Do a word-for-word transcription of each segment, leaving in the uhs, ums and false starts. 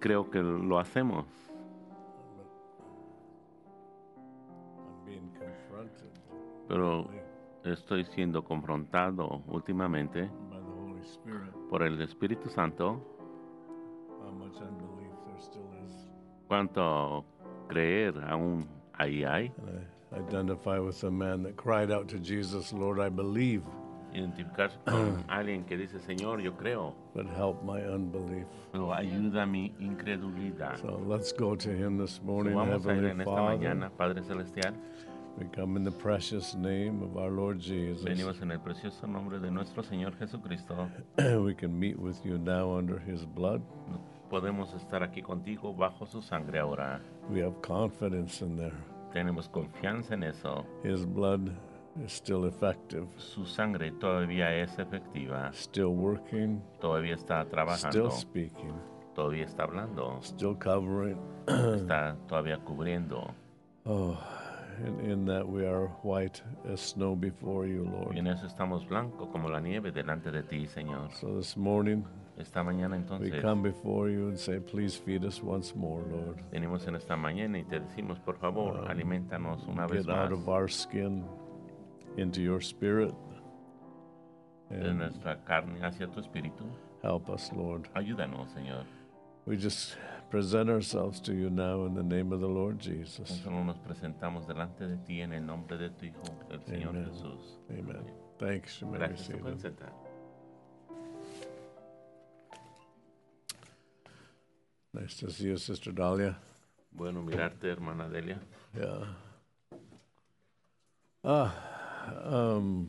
creo que lo hacemos. I'm being confronted Pero estoy siendo confrontado últimamente by the Holy Spirit por el Espíritu Santo how much unbelief there still is. cuánto creer aún ahí hay. And I identify with the man that cried out to Jesus, Lord, I believe, Identificarse con alguien que dice, Señor, yo creo, but help my unbelief. pero ayuda mi incredulidad. So let's go to him this So morning, vamos a ir Heavenly en esta Father. mañana, Padre Celestial. We come in the precious name of our Lord Jesus. Venimos en el precioso nombre de nuestro Señor Jesucristo. We can meet with you now under his blood. Podemos estar aquí contigo bajo su sangre ahora. We have confidence in there. Tenemos confianza en eso. His blood is still effective, Su sangre todavía es efectiva. still working, Todavía está still trabajando. speaking, Todavía está hablando. still covering. Está todavía cubriendo. Oh, and in that we are white as snow before you, Y Lord. en eso estamos blancos como la nieve delante de ti, Señor. So this morning Esta mañana we entonces come before you and say, please feed us once more, Lord. venimos en esta mañana y te decimos, por favor, alimentanos una vez Get out más of our skin into your spirit de and nuestra carne hacia tu espíritu. help us, Lord. Ayúdanos, Señor. We just present ourselves to you now in the name of the Lord Jesus. Solo nos presentamos delante de ti en el nombre de tu Hijo, el Señor Amen. Jesús. Amen. Thanks. You may be Gracias, se pueden seated. sentar. Nice to see you, Sister Dahlia. Bueno mirarte, hermana Delia. Yeah. Ah, um,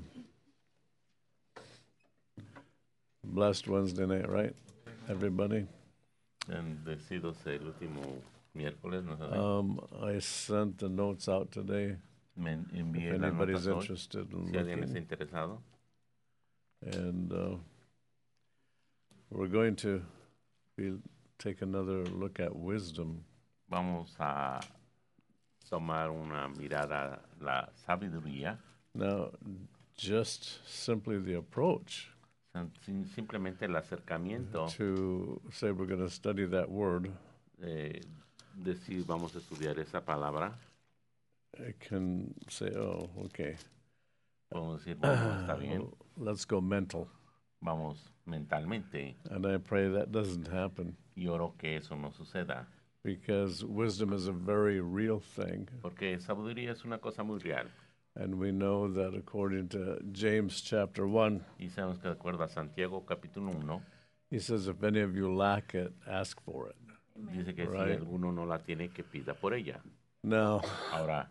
blessed Wednesday night, right? Everybody. Bendecidos el último miércoles, ¿no sabes? Um, I sent the notes out today. Me envié If las anybody's notas hoy, interested in si alguien está looking, interesado. and uh, we're going to be take another look at wisdom. Vamos a tomar una mirada a la sabiduría, Now, just simply the approach San- sin- simplemente el acercamiento, to say we're going to study that word, eh, decir vamos a estudiar esa palabra, it can say, oh, okay, podemos decir, bueno, está bien, let's go mental. vamos mentalmente, And I pray that doesn't happen, y oro que eso no suceda, because wisdom is a very real thing. porque sabiduría es una cosa muy real, And we know that according to James chapter one, y sabemos que de acuerdo a Santiago capítulo uno, he says, if any of you lack it, ask for it. dice que si Right. alguno no la tiene, que pida por ella. Now, Ahora,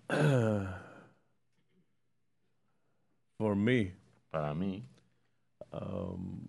for me, para mí, um,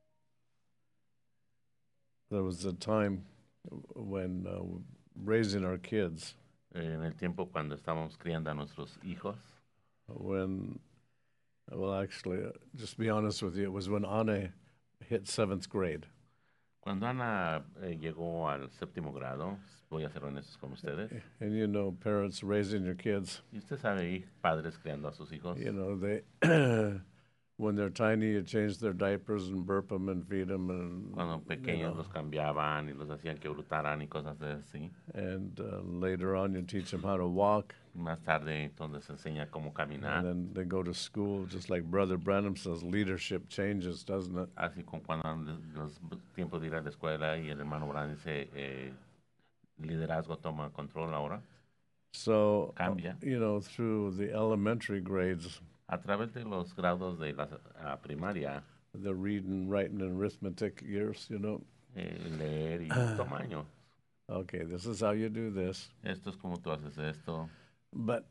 there was a time when uh, raising our kids, en el tiempo cuando estábamos criando a nuestros hijos, when, well, actually, uh, just be honest with you, it was when Anna hit seventh grade. cuando Ana eh, llegó al séptimo grado, voy a ser honestos con ustedes, And you know, parents raising your kids, y usted sabe, y padres criando a sus hijos, you know, they, when they're tiny, you change their diapers and burp them and feed them. And, cuando you pequeños know, los cambiaban y los hacían que brutaran y cosas de así. and uh, later on, you teach them how to walk. Más tarde, entonces, se enseña cómo caminar. And then they go to school, just like Brother Branham says, leadership changes, doesn't it? Así como cuando los tiempos de ir a la escuela y el hermano Brown dice, eh, liderazgo toma control ahora. So, uh, Cambia. you know, through the elementary grades, A través de los grados de la uh, primaria, the reading, writing, and arithmetic years, you know, eh, leer y tamaño. okay, this is how you do this. Esto es como tú haces esto. But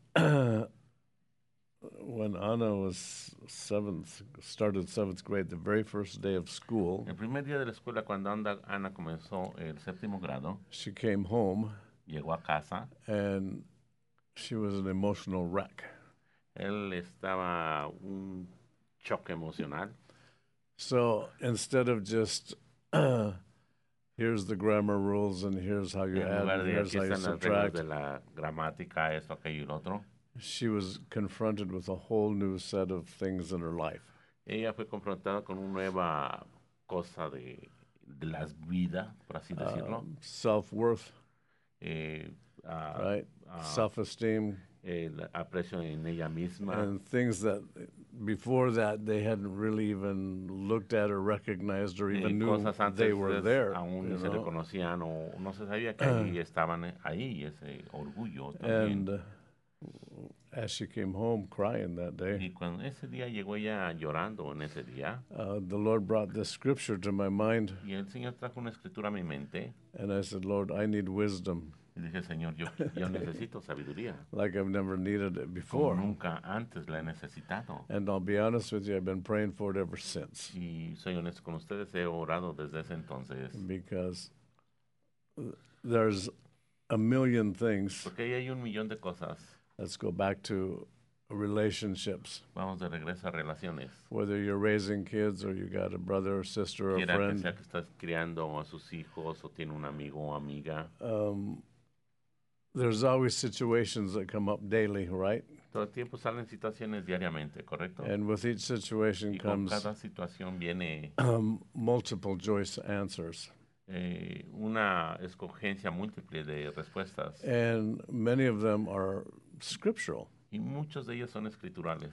when Anna was seventh, started seventh grade, the very first day of school, El primer día de la escuela, cuando Ana, Ana comenzó el séptimo grado, she came home llegó a casa. and she was an emotional wreck. Él estaba un choque emocional. So instead of just here's the grammar rules and here's how you En add lugar and de here's aquí how you están las reglas subtract, de la gramática, esto, aquello y lo otro, she was confronted with a whole new set of things in her life. ella fue confrontada con una nueva cosa de, de las vidas, por así decirlo. um, self-worth, Eh, ah, right? ah, Self-esteem, el aprecio en ella misma. and things that before that they hadn't really even looked at or recognized or eh, even knew cosas they antes were es- there. aún You ni se know? reconocían o no se sabía que ahí estaban eh, ahí, ese orgullo And también. uh, as she came home crying that day, Y cuando ese día llegó ella llorando en ese día, uh, the Lord brought this scripture to my mind, y el Señor trajo una escritura a mi mente, and I said, Lord, I need wisdom y dije, Señor, yo, yo necesito sabiduría, like I've never needed it como before. nunca antes la he necesitado. And I'll be honest with you, I've been praying for it ever since Y soy honesto con ustedes, he orado desde ese entonces, because there's a million things. porque ahí hay un millón de cosas. Let's go back to relationships. Vamos de regreso a relaciones. Whether you're raising kids or you got a brother or sister or a Quiera que friend, sea que estás criando a sus hijos o tiene un amigo o amiga, um, there's always situations that come up daily, right? todo el tiempo salen situaciones diariamente, ¿correcto? And with each situation Y con comes cada situación viene um, multiple choice answers. eh, una escogencia múltiple de respuestas. And many of them are scriptural. Y muchos de ellos son escriturales,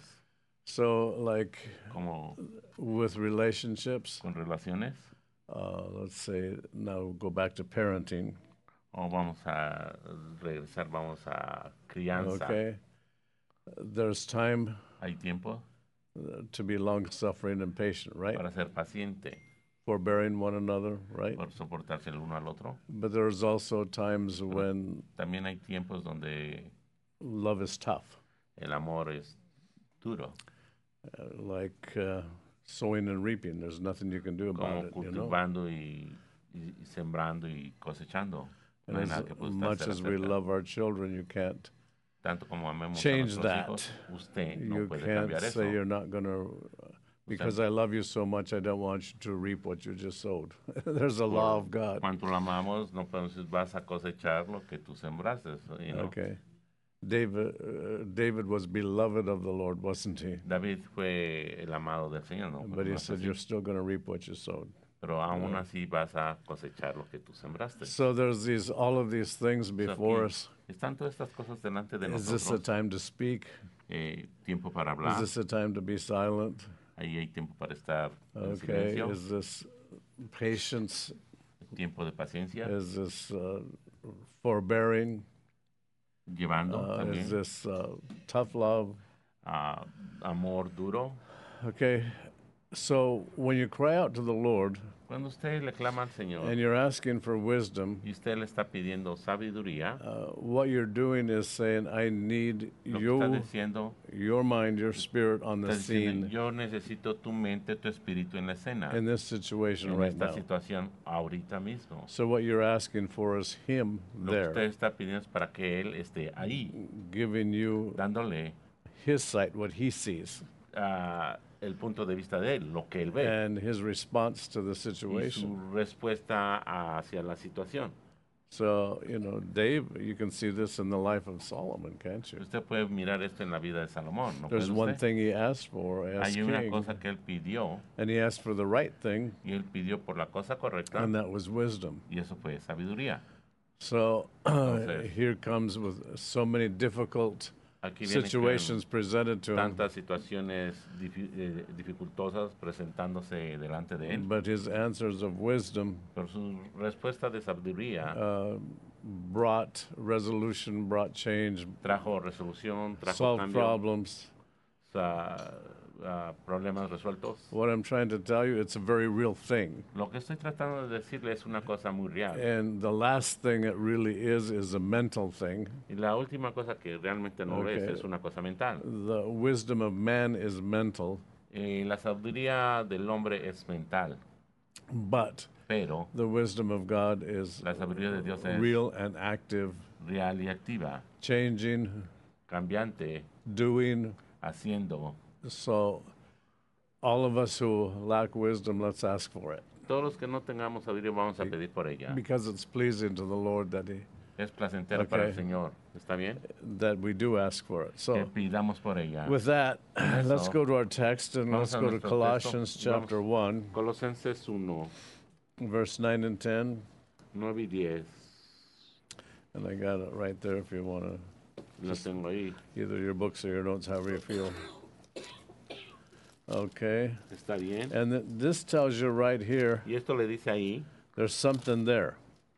So, like como with relationships, con relaciones, uh, let's say now go back to parenting, o vamos a regresar, vamos a crianza. okay? There's time Hay tiempo uh, to be long suffering and patient, right? para ser paciente, Forbearing one another, right? por soportarse el uno al otro. But there's also times when También hay tiempos donde love is tough, el amor es duro, uh, like uh, sowing and reaping. There's nothing you can do about como it, you know? cultivando y, y- y sembrando y cosechando. No And hay as nada que pueda much hacer as we acerca. love our children, you can't Tanto como amemos change a nuestros that. hijos, usted no you puede can't cambiar eso. say you're not going to, because I love you so much, I don't want you to reap what you just sowed. There's a law of God. Cuanto lo amamos, no podemos decir vas a cosechar lo que tú sembraste. You know? Okay. David, uh, David was beloved of the Lord, wasn't he? David fue el amado del Señor, ¿no? But he No es said, así. you're still going to reap what you sowed. Pero aún así vas a cosechar lo que tú sembraste. So there's these, all of these things So, before aquí us. Están todas estas cosas delante de Is this a nosotros. time to speak? Eh, tiempo para Is hablar. this a time to be silent? Ahí hay tiempo para estar en Okay. silencio. Is this patience? Tiempo de paciencia. Is this uh, forbearing? Llevando Uh, también. is this uh, tough love? ah, amor duro. Okay. So when you cry out to the Lord Cuando usted le clama al Señor and you're asking for wisdom, y usted le está pidiendo sabiduría, uh, what you're doing is saying, I need lo que está you, diciendo, your mind, your spirit on the está diciendo, scene yo necesito tu mente, tu espíritu en la escena, in this situation en right esta now. situación ahorita mismo. So what you're asking for is Him Lo que usted there, está pidiendo es para que Él esté ahí, giving you dándole His sight, what He sees, ah, el punto de vista de Él, lo que Él ve, and His response to the y su situation. respuesta hacia la situación. So, you know, Dave, you can see this in the life of Solomon, can't you? Usted puede mirar esto en la vida de Salomón, ¿no There's puede one usted? thing he asked for as Hay una king, cosa que Él pidió, and he asked for the right thing, y Él pidió por la cosa correcta, and that was wisdom. y eso fue sabiduría. So Entonces- here comes with so many difficult Aquí viene situations presented to him, tantas situaciones difi- eh, dificultosas presentándose delante de él, but his answers of wisdom pero su respuesta de sabiduría uh, brought resolution, brought change, trajo resolución, trajo solved cambio, problems. sa- ah, problemas resueltos. What I'm trying to tell you, it's a very real thing. Lo que estoy tratando de decirle es una cosa muy real. And the last thing it really is is a mental thing. Y la última cosa que realmente no ves Okay. es una cosa mental. The wisdom of man is mental, Eh, la sabiduría del hombre es mental, but pero the wisdom of God is la sabiduría de Dios es real and active, real y activa, changing, cambiante, doing. haciendo. So, all of us who lack wisdom, let's ask for it. Todos los que no tengamos sabiduría vamos a pedir por ella. Because it's pleasing to the Lord that he, Es placentero para el Okay. Señor. ¿Está bien? that we do ask for it. Que So, pidamos por ella. with that, let's eso, go to our text and vamos let's a go to nuestro Colossians texto. chapter one. Colosenses uno. verse nine and ten. nueve y diez. And I got it right there if you want to, Lo tengo ahí. either your books or your notes, however you feel. Okay. ¿Está bien? And th- this tells you right here, Y esto le dice ahí there's something there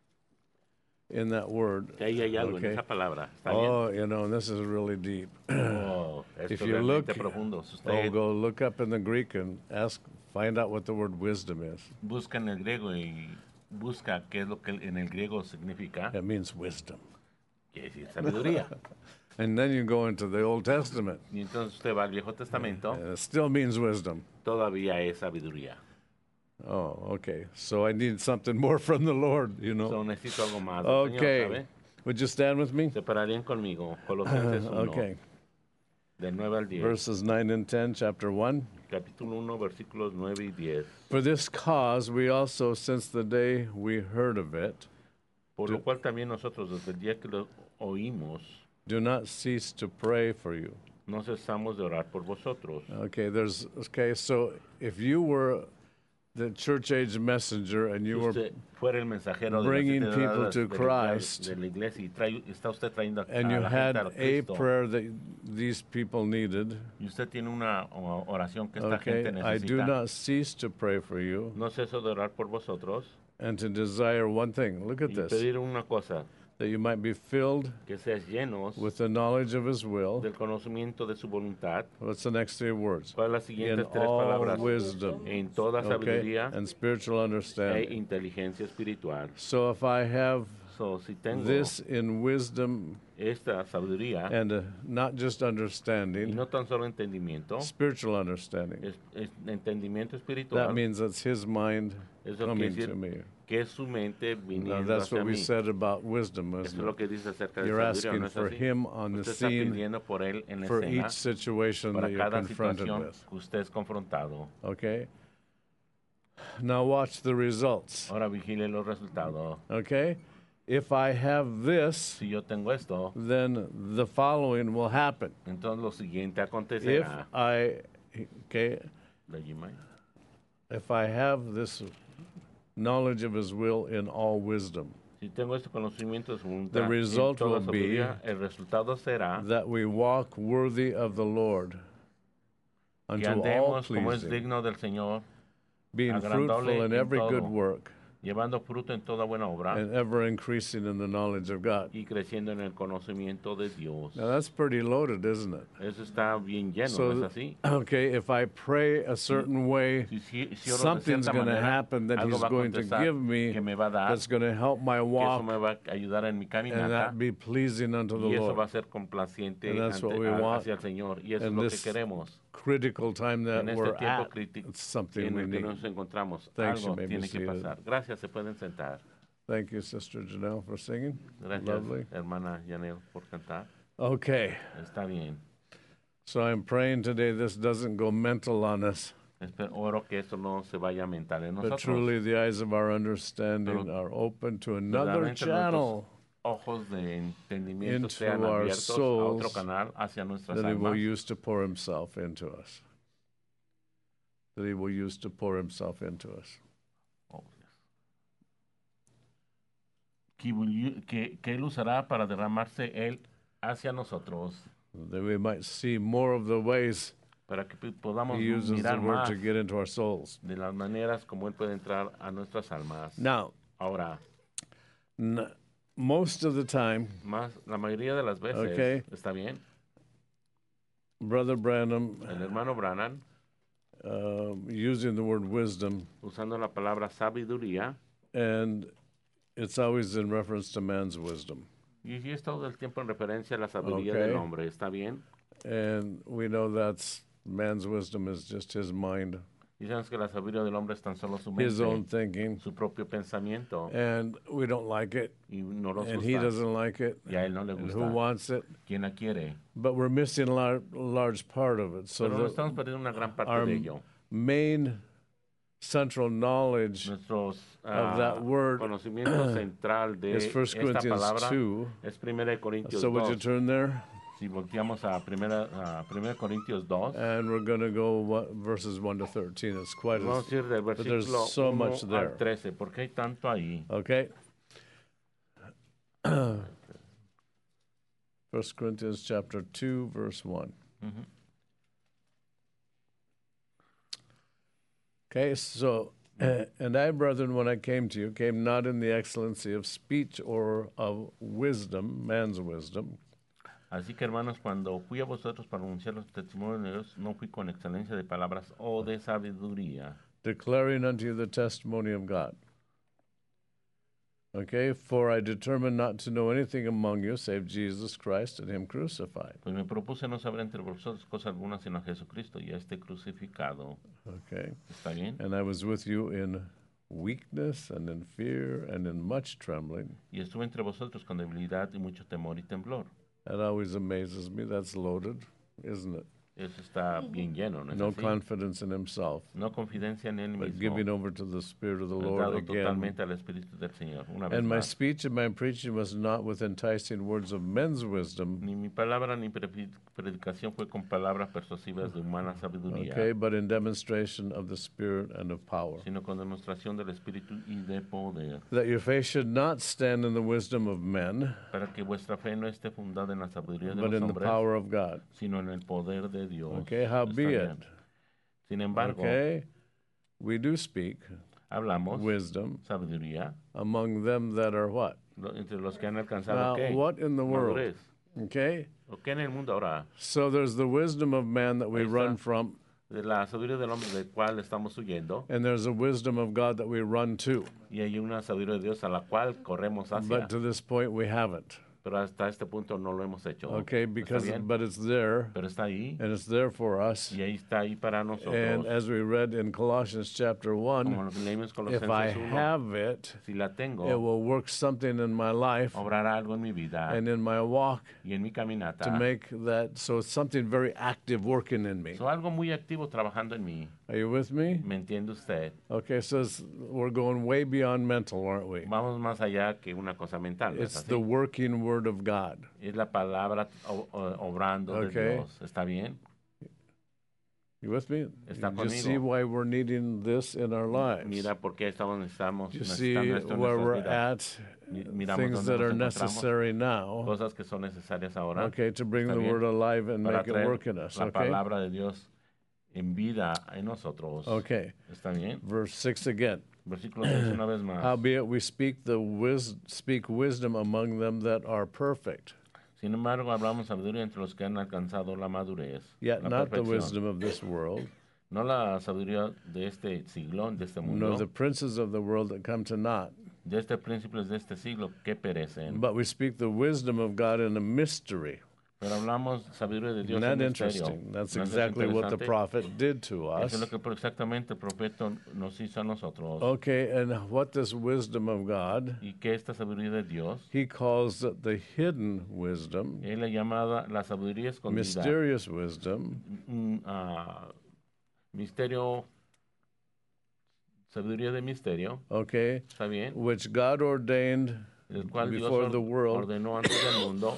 in that word. que ahí hay algo Okay. en esa palabra. ¿Está Oh, you know, this is really deep. bien? Oh, esto If es you look, realmente profundo. Si oh, usted go look up in the Greek and ask, find out what the word wisdom is. busca en el griego y busca qué es lo que en el griego significa, It means wisdom. quiere decir sabiduría. And then you go into the Old Testament, Y entonces usted va al Viejo Testamento, and it still means wisdom. todavía es sabiduría. Oh, okay. So I need something more from the Lord, you know. So, necesito algo más del Señor, Okay. ¿sabe? Would you stand with me? Se pararían conmigo, Colosenses uno, Okay. del nueve al diez, Verses nine and ten, chapter one. capítulo uno, versículos nueve y diez. For this cause we also, since the day we heard of it, Por lo cual también nosotros, desde el día que lo oímos, do not cease to pray for you. no cesamos de orar por vosotros. Okay, there's, okay, so if you were the church age messenger and Si you were usted fuera el mensajero de bringing las siete people edades to de, la iglesia, Christ, de la iglesia y trae, está usted trayendo a, and a you la had gente a a Cristo, prayer that these people needed, y usted tiene una o- oración que esta okay, gente I do necesita, not cease to pray for you no ceso de orar por vosotros and to desire one thing. Look y at this, pedir una cosa, that you might be filled que seas llenos with the knowledge of his will. del conocimiento de su voluntad. What's the next three words? ¿Cuáles las In siguientes tres all palabras? wisdom, En toda okay, sabiduría and spiritual e understanding. inteligencia espiritual. So if I have So, si tengo this in wisdom esta sabiduría and uh, not just y understanding, no tan solo entendimiento, spiritual understanding, es, es entendimiento espiritual, that means it's his mind eso quiere coming decir to me. que es su mente Now, viniendo that's hacia what we mí. said about wisdom, Eso es isn't lo it? que dice acerca de You're sabiduría, asking ¿no es for así? him on the Usted está scene pidiendo por él en la for escena each situation para that you're cada confronted situación with. que usted es confrontado. Okay? Now watch the results. Ahora vigile los resultados. Okay? If I have this, Si yo tengo esto, then the following will happen. entonces lo siguiente If acontecerá. I, okay, De allí, May. if I have this knowledge of his will in all wisdom, Si tengo este conocimiento de su voluntad, The en result toda will be sabiduría, el resultado será that we walk worthy of the Lord que unto all andemos como es pleasing, digno del Señor, being agradable fruitful in en every good todo. work llevando fruto en toda buena obra and ever increasing in the knowledge of God. y creciendo en el conocimiento de Dios. Now that's pretty loaded, isn't it? Eso está bien lleno, So, ¿no es así? okay, if I pray a certain way, Si, si, si oro de something's cierta going to manera, happen that algo he's va a going to acontecer give me que me va a dar, that's going to help my que eso walk me va a ayudar en mi and caminata that be pleasing unto the y eso va Lord. a ser complaciente And that's ante, what we a- want hacia el Señor y eso es in lo que this queremos. Critical time that En este we're tiempo at, crítico it's something en we el que need. nos encontramos, Thanks, you algo may be tiene que seated. pasar. Gracias, se pueden sentar. Thank you, Sister Janelle, for singing. Gracias, Lovely. hermana Yanel, por cantar. Okay, Está bien. so I'm praying today this doesn't go mental on us, Espero, oro que esto no se vaya mental en but nosotros. truly the eyes of our understanding Pero are open to another verdaderamente channel Ojos de entendimiento into sean our abiertos a otro souls canal hacia nuestras that he will almas. use to pour himself into us. That he will use to pour himself into us. Oh, yes. que, will- que, que Él usará para derramarse Él hacia nosotros, That we might see more of the ways para que p- podamos he uses the mirar word más to get into our souls. de las maneras como Él puede entrar a nuestras almas. Now, Ahora, n- most of the time, más, la mayoría de las veces, Okay. ¿está bien? Brother Branham, El hermano Branham, uh, using the word wisdom, usando la palabra sabiduría, and it's always in reference to man's wisdom. y y es todo el tiempo en referencia a la sabiduría Okay. del hombre, ¿está bien? And we know that's man's wisdom is just his mind, Y sabemos que la sabiduría del hombre es tan solo su his own mente, thinking, su propio pensamiento, and we don't like it, y no nos and he gusta, doesn't like it, y a él no le and who gusta. wants it, ¿Quién la quiere? but we're missing a lar- large part of it. So Pero no estamos the perdiendo una gran parte our de ello. main central knowledge Nuestro of that word conocimiento central de is First esta Corinthians palabra two. es primera de Corintios So would you dos. turn there? Si volteamos a primera, a primera Corintios dos, and we're going to go one, verses one to thirteen. It's quite a, vamos a ir del but there's versículo so uno much there. al trece, porque hay tanto ahí. Okay. First Corinthians chapter two, verse one. Ujú. Okay, so, uh, and I, brethren, when I came to you, came not in the excellency of speech or of wisdom, man's wisdom, Así que, hermanos, cuando fui a vosotros para anunciar los testimonios de Dios, no fui con excelencia de palabras o de sabiduría, declaring unto you the testimony of God. Okay, for I determined not to know anything among you save Jesus Christ and him crucified. pues me propuse no saber entre vosotros cosa alguna sino a Jesucristo y a este crucificado. Okay, ¿Está bien? and I was with you in weakness and in fear and in much trembling. Y estuve entre vosotros con debilidad y mucho temor y temblor. That always amazes me. That's loaded, isn't it? Eso está bien lleno, ¿no es No así? confidence in himself, No confidencia en él but mismo, giving over to the Spirit of the pero Lord dado again. totalmente al Espíritu del Señor. Una vez And my más, speech and my preaching was not with enticing words of men's wisdom, ni mi palabra ni pre- predicación fue con palabras persuasivas de humana sabiduría, okay, but in demonstration of the Spirit and of power. sino con demostración del Espíritu y de poder, That your faith should not stand in the wisdom of men, para que vuestra fe no esté fundada en la sabiduría de but los in the hombres, power of God. sino en el poder de Dios. Okay, Está howbeit, bien. Sin embargo, okay, we do speak hablamos wisdom sabiduría among them that are what? lo- entre los que han alcanzado Now, ¿qué? what in the world? Madurez. Okay, ¿O qué en el mundo ahora? so there's the wisdom of man that we Ahí está. run from, De la sabiduría del hombre del cual estamos huyendo, and there's a wisdom of God that we run to. y hay una sabiduría de Dios a la cual corremos hacia. But to this point, we haven't. Pero hasta este punto no lo hemos hecho. Okay, ¿Está because bien? but it's there, Pero está ahí, and it's there for us. y ahí está ahí para nosotros. And as we read in Colossians chapter Como one, lo que leímos if I Colosenses uno, have it, si la tengo, it will work something in my life obrará algo en mi vida and in my walk y en mi caminata. to make that so it's something very active working in me. So, algo muy activo trabajando en mí. Are you with me? ¿Me entiende usted? Okay, so it's, we're going way beyond mental, aren't we? Vamos más allá que una cosa mental. ¿no es It's así? the working word of God. Es la palabra o- o- obrando Okay. de Dios. ¿Está bien? You with me? Está You just see conmigo. why we're needing this in our lives. Mira por qué estamos, necesitamos, You see necesitando esto en where we're nuestras vidas. at, Mi- miramos things dónde that nos are encontramos, necessary now, cosas que son necesarias ahora, okay, to bring Está the bien. word alive and para make it traer work in us, la okay? palabra de Dios en vida en nosotros. Okay, ¿Está bien? verse six again. Versículo seis una vez más. Howbeit we speak the wis- speak wisdom among them that are perfect, Sin embargo, hablamos sabiduría entre los que han alcanzado la madurez, yet la not the perfección. wisdom of this world, No la sabiduría de este siglo, de este nor mundo, the princes of the world that come to naught, de este príncipes de este siglo que perecen. but we speak the wisdom of God in a mystery. Pero hablamos sabiduría de Dios Isn't that en misterio. interesting? That's ¿No es exactly what the interesante? prophet did to Eso us. es lo que exactamente el profeta nos hizo a nosotros. Okay, and what this wisdom of God, Y que esta sabiduría de Dios, he calls it the hidden wisdom, él la llamada la sabiduría escondida. mysterious wisdom, Mm, ah, misterio, sabiduría de misterio, okay, ¿está bien? which God ordained El cual Dios before or- the world. ordenó antes del mundo,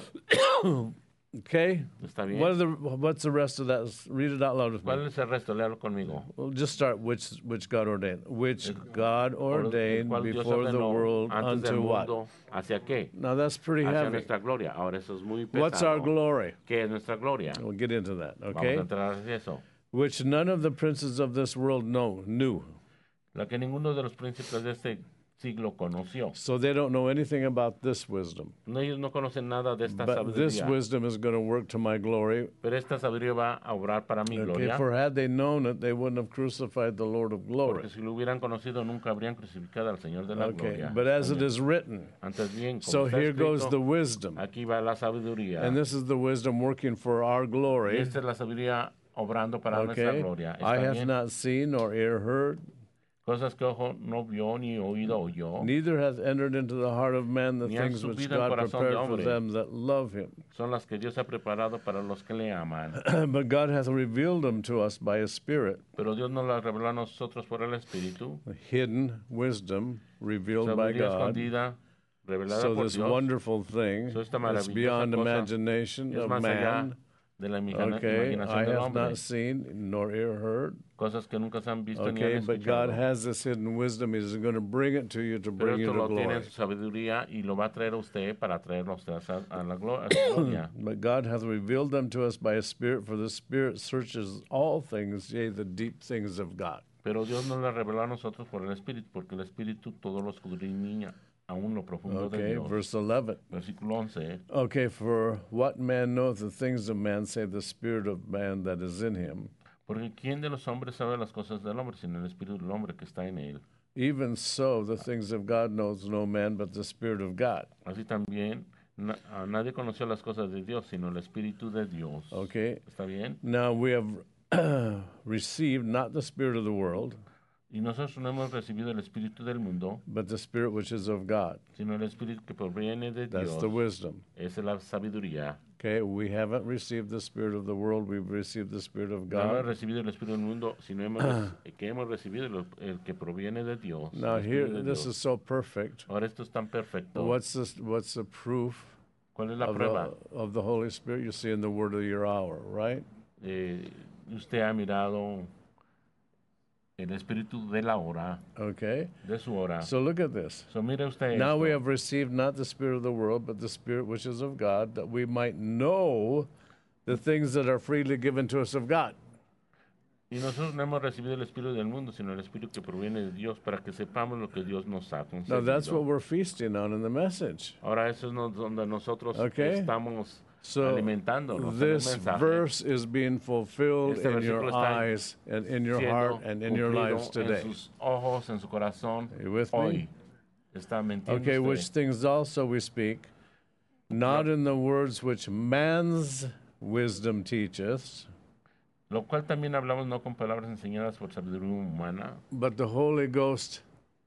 Okay, ¿está bien? what are the what's the rest of that? Read it out loud with ¿Cuál me. es el resto? Léalo conmigo. Well, just start which which God ordained, which God Or- el ordained cual Dios before the ordenó world antes del unto what? mundo, ¿hacia qué? Now that's pretty Hacia heavy. nuestra gloria. Ahora eso es muy pesado. What's our glory? ¿Qué es nuestra gloria? We'll get into that. Vamos Okay, a entrar en eso. which none of the princes of this world know knew. La que ninguno de los príncipes de este siglo conoció. So they don't know anything about this wisdom. No, ellos no conocen nada de esta But this sabiduría. wisdom is going to work to my glory. Pero esta sabiduría va a obrar para mi Okay, gloria. for had they known it, they wouldn't have crucified the Lord of glory. Porque si lo hubieran conocido, nunca habrían crucificado al Señor de la Okay, gloria. but as it is written, Antes bien, como so está here goes escrito, the wisdom. aquí va la sabiduría. And this is the wisdom working for our Y glory. esta es la sabiduría obrando para nuestra Okay, gloria. I ¿Está have bien? not seen nor ear heard, Cosas que ojo no vio ni oído oyó, neither hath entered into the heart of man the Ni han things which subido en God corazón de prepared for hombre. them that love him. son las que Dios ha preparado para los que le aman. But God hath revealed them to us by his Spirit, Pero Dios nos las reveló a nosotros por el Espíritu. the hidden wisdom revealed by Sabiduría God, escondida, revelada So por this Dios. wonderful thing So esta is maravillosa beyond cosa imagination es of más allá man. de la imagina- Okay, imaginación I del have hombre. not seen nor ear heard. Cosas que nunca se han visto ni Okay, han but God escuchado. has this hidden wisdom. He's going to bring it to you to Pero bring you esto to lo tiene en glory. su sabiduría y lo va a traer a usted para traerlo a usted a, sa- a la glo- a su gloria. But God hath revealed them to us by His Spirit, for the Spirit searches all things, yea, the deep things of God. Pero Dios nos la reveló a nosotros por el Espíritu, porque el Espíritu todo lo escudriña, aún lo profundo de Okay, Dios. verse eleven. Versículo once. Okay, for what man knoweth the things of man, save the Spirit of man that is in him? Porque ¿quién de los hombres sabe las cosas del hombre, sino el Espíritu del hombre que está en él? Even so, the things of God knows no man but the Spirit of God. Así también, na- a nadie conoció las cosas de Dios, sino el Espíritu de Dios. Okay, ¿Está bien? now we have received not the Spirit of the world, Y nosotros no hemos recibido el Espíritu del mundo, but the Spirit which is of God. sino el Espíritu que proviene de That's Dios. the wisdom. Esa es la sabiduría. Okay, we haven't received the Spirit of the world, we've received the Spirit of No hemos God. recibido el Espíritu del mundo, sino hemos reci- que hemos recibido el, el que proviene de Dios. el Now here, Espíritu de this Dios. is so perfect. Ahora esto es tan perfecto. What's this? What's the proof ¿Cuál es la of prueba? the, of the Holy Spirit? You see in the word of your hour, right? Eh, usted ha mirado el Espíritu de la hora, Okay. de su hora. So look at this. So mire usted Now esto. we have received not the Spirit of the world, but the Spirit which is of God, that we might know the things that are freely given to us of God. Y nosotros no hemos recibido el Espíritu del mundo, sino el Espíritu que proviene de Dios, para que sepamos lo que Dios nos ha Now that's what concedido. we're feasting on in the message. Ahora eso es no- donde nosotros Okay. estamos So alimentándonos en el this mensaje. verse is being fulfilled Este in your versículo está eyes and in your siendo heart and in your cumplido lives today. En sus ojos, en su corazón, Are you with me? hoy. Está mintiendo Okay, usted. which things also we speak, not in the words which man's wisdom teacheth, Lo cual también hablamos no con palabras enseñadas por sabiduría humana, but the Holy Ghost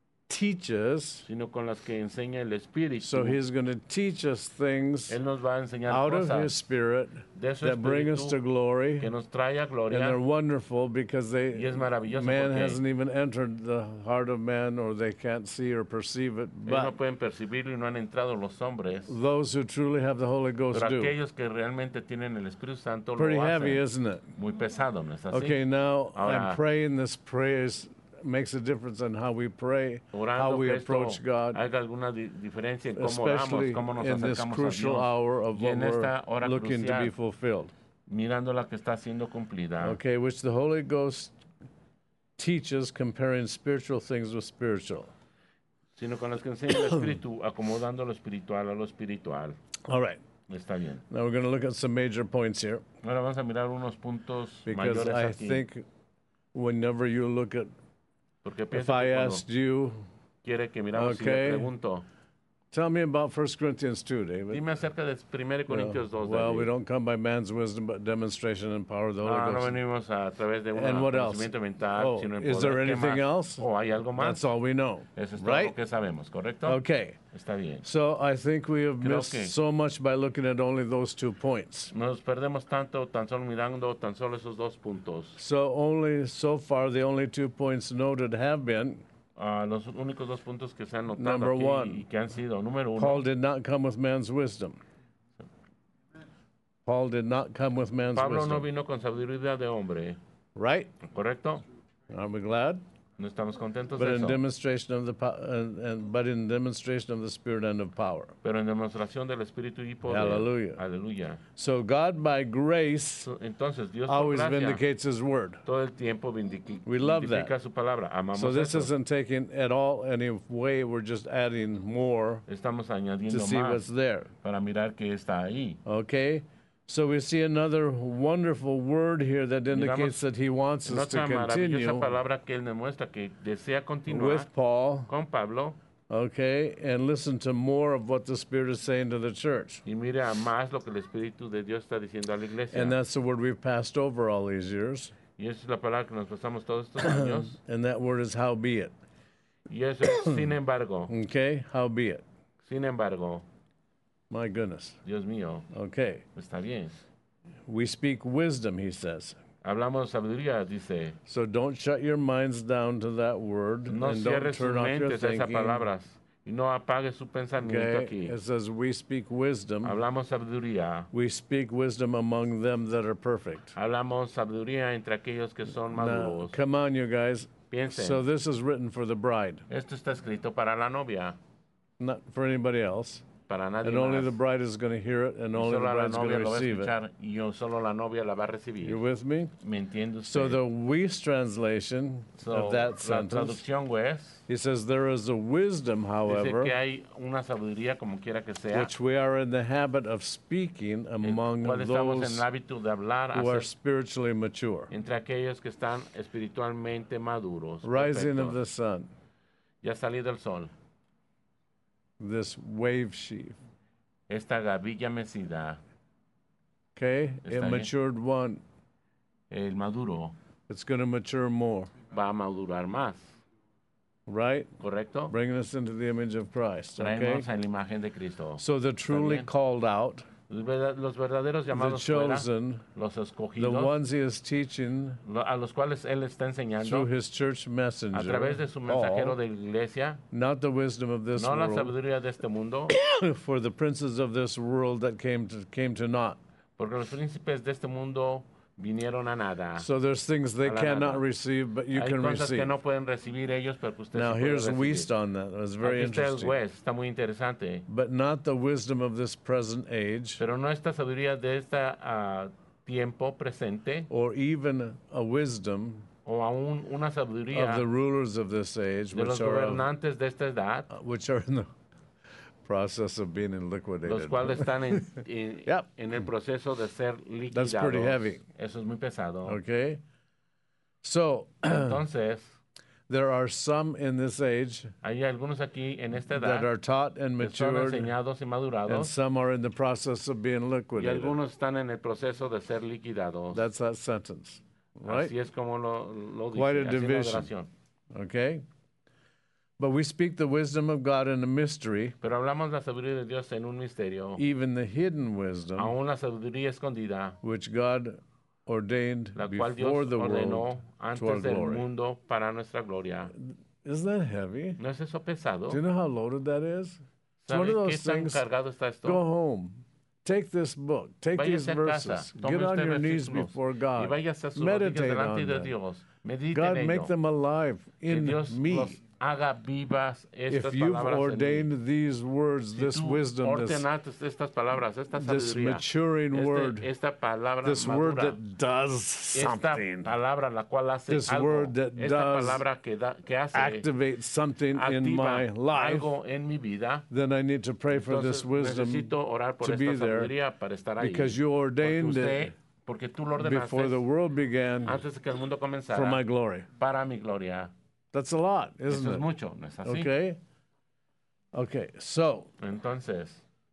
teaches. sino con las que enseña el Espíritu. So He's going to teach us things Él nos va a enseñar out of cosas His Spirit de su that bring us to Espíritu glory, que nos trae a and gloria. they're wonderful because Y they es maravilloso man porque hasn't even entered the heart of man, or they can't see or perceive it. ellos no But pueden percibirlo y no han entrado los hombres. those who truly have the Holy Ghost Pero do. aquellos que realmente tienen el Espíritu Santo Pretty lo heavy, hacen. isn't it? Muy pesado, ¿no es así? Okay, now Ahora- I'm praying this praise makes a difference in how we pray, how Orando we que esto approach God, haga alguna di- diferencia en cómo oramos, especially cómo nos in this acercamos a crucial Dios. hour of Y what en esta we're hora looking to be crucial, fulfilled. mirando la que está siendo cumplida. Okay, which the Holy Ghost teaches, comparing spiritual things with spiritual. Sino con las que enseña el Espíritu, acomodando lo espiritual a lo espiritual. All right, Está bien. now we're going to look at some major points here, Ahora vamos a mirar unos puntos because mayores I aquí. think whenever you look at, Porque if pienso I que cuando asked you, quiere que miramos y Okay. le pregunto, tell me about First Corinthians two, David. dime acerca de primero Corintios dos. Well, we David. don't come by man's wisdom, but demonstration and power of the Holy Ah, no Ghost. venimos a través de un And what else? conocimiento mental, Oh, sino en is poder. there ¿Qué anything más? else? ¿O hay algo más? That's all we know, Eso es todo right? lo que sabemos, ¿correcto? Okay, Está bien. so I think we have Creo missed que- so much by looking at only those two points. Nos perdemos tanto tan solo mirando tan solo esos dos puntos. So only so far, the only two points noted have been Ah, los únicos dos puntos que se han notado Number aquí one. y que han sido, número uno, Paul did not come with man's wisdom. Paul did not come with man's Pablo no wisdom, vino con sabiduría de hombre, right? ¿correcto? Aren't we glad? No estamos contentos But de in eso. demonstration of the po- and, and but in demonstration of the Spirit and of power. Pero en demostración del Espíritu y poder. Hallelujah. Aleluya. So God, by grace, So, Entonces, Dios por always gracia, vindicates His word. todo el tiempo vindiqui- We love vindifica that. su palabra. Amamos So this eso. isn't taking at all any way. We're just adding more Estamos to añadiendo see what's más there. para mirar que está ahí. Okay. So we see another wonderful word here that indicates that He wants En us to otra maravillosa continue palabra que él demuestra que desea continuar with Paul. con Pablo Okay, and listen to more of what the Spirit is saying to the church. y mire a más lo que el Espíritu de Dios está diciendo a la iglesia. And that's the word we've passed over all these years. Y esa es la palabra que nos pasamos todos estos años. And that word is howbeit. Y eso es sin embargo, Okay, howbeit. sin embargo, My goodness. Dios mío, Okay. está bien. We speak wisdom, he says. Hablamos sabiduría, dice. So don't shut your minds down to that word No and don't cierres sus turn off your mentes a esas thinking. palabras y Y no apague su pensamiento Okay? aquí. It says, we speak wisdom. Hablamos sabiduría. We speak wisdom among them that are perfect. Hablamos sabiduría entre aquellos que son Now, maduros. come on, you guys. Piensen. So this is written for the bride, Esto está escrito para la novia, not for anybody else. para nadie And only más. the bride is going to hear it, and Y only the solo la bride's going novia to lo va a receive it. escuchar y yo solo la novia la va a recibir. You with me? ¿Me entiende So usted? the Weiss translation So, of that la sentence, traducción Wes he says, there is a wisdom, dice however, que hay una sabiduría como quiera que sea, which we are in the habit of speaking el among cual estamos en those el hábito de hablar who are acer- spiritually mature. entre aquellos que están espiritualmente maduros. Rising of Perfecto. the sun, Ya salí del sol. this wave sheaf. Esta gavilla mecida, Okay? Está It bien. matured one. el maduro, It's going to mature more, va a madurar más. right? ¿Correcto? Bringing us into the image of Christ. Okay? Traernos a la imagen de Cristo. So the truly bien. called out, Los verda- los verdaderos the llamados fuera, chosen, los the escogidos, ones he is teaching lo- a los cuales Él está through enseñando his church a messenger, través de su mensajero Paul, de la iglesia, not the wisdom of this no la world, sabiduría de este mundo, for the princes of this world that came to came to naught. porque los príncipes de este mundo vinieron a nada. So there's things they A la cannot nada. receive, but you Hay can cosas que receive. no pueden recibir ellos, pero que usted Now sí puede here's recibir. Weist on that. That's very Aquí está el interesting. West, está muy interesante. But not the wisdom of this present age, Pero no esta sabiduría de este tiempo presente, or even a wisdom o aún una sabiduría of the rulers of this age, de los which are of, gobernantes de esta edad, uh, which are in the process of being los liquidated. cuales están en, en, Yep. en el proceso de ser That's pretty liquidados. heavy. Eso es muy pesado. Okay? So Entonces, there are some in this age hay algunos aquí en esta that edad are taught and que son matured, enseñados y and madurados, some are in the process of being y liquidated. algunos están en el proceso de ser liquidados. That's that sentence, right? Así es como lo, lo dice. Quite a así es la division. oración. Okay? But we speak the wisdom of God in a mystery, Pero hablamos la sabiduría de Dios en un misterio, even the hidden wisdom, aún la sabiduría escondida, which God ordained la cual Dios before the ordenó world to our antes del glory. mundo para nuestra gloria. Isn't that heavy? ¿No es eso pesado? Do you know how loaded that is? It's one ¿Sabe of qué those tan things. cargado está esto? Go home. Take this book. Take these Váyase a casa, verses. tome Get on usted your knees versículos before y God. váyase a sus rodillas Meditate delante on de them. Dios. Medite God, en make ello. them alive Que in Dios me. los haga vivas estas If you've palabras en mí. ordained these words, Si this tú wisdom, this, ordenaste estas palabras, esta this sabiduría, maturing este- word, esta palabra this word madura, that does esta something, palabra la cual hace This algo, word that esta does palabra que, da, que hace activate something in activa my life, algo en mi vida, then I need to pray for this entonces wisdom necesito orar por to esta be there sabiduría para estar ahí. because you Porque ordained usted, it porque tú lo before the ordenaste world began antes de que el mundo for comenzara my glory. para mi gloria. That's a lot, Eso isn't es it? mucho, ¿no es así? Okay? Okay, so, Entonces,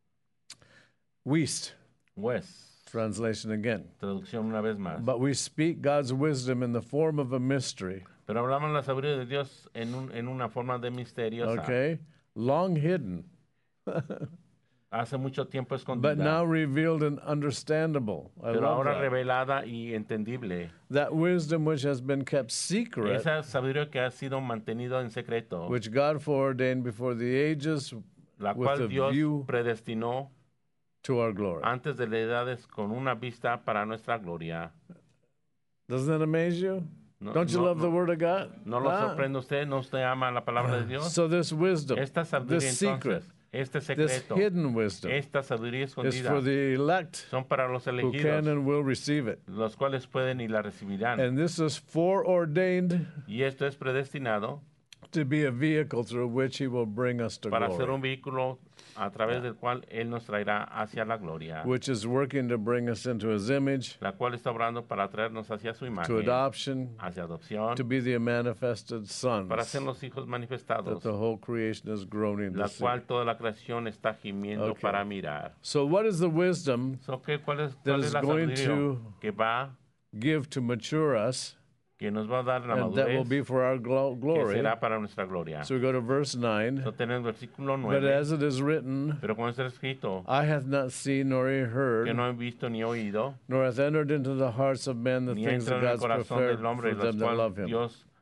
Weist, Wes, translation again. traducción una vez más. But we speak God's wisdom in the form of a mystery, Pero hablamos la sabiduría de Dios en, un, en una forma de misteriosa. okay? Long hidden, Hace mucho tiempo escondida, but now revealed and understandable. I pero love ahora that. revelada y entendible. That wisdom which has been kept secret, Esa sabiduría que ha sido mantenido en secreto, which God foreordained before the ages la with cual a Dios view predestinó to our glory. antes de las edades con una vista para nuestra gloria. Doesn't that amaze you? No, Don't you no, love the no, Word of God? ¿no lo Ah. sorprende usted? ¿No usted ama la palabra de Dios? So this wisdom, Esta sabiduría this secret, entonces, este this secreto, hidden wisdom esta sabiduría is escondida for the elect son para los who elegidos, can and will receive it. los cuales pueden y la recibirán. And this is foreordained Y esto es predestinado to be a vehicle through which He will bring us to para ser glory, un vehículo a través del cual Él nos traerá hacia la gloria, which is working to bring us into His image, la cual está obrando para traernos hacia su to imagen, adoption, hacia adopción, to be the manifested sons para ser los hijos that manifestados, the whole creation is groaning la to see. cual toda la creación está gimiendo Okay. para mirar. So what is the wisdom So, ¿qué, ¿Cuál es, that cuál is es la going sabiduría to que va, give to mature us, que nos va a dar la and that will madurez, be for our glo- que glory? será para nuestra gloria? So we go to verse nine. So, tenemos el versículo But nueve, as it is written, pero como está escrito, I have not seen nor que heard, no he visto ni oído, nor hath entered into the hearts of men the ni things entra that en el God's corazón prepared del hombre, for los them that love cuales Him. Dios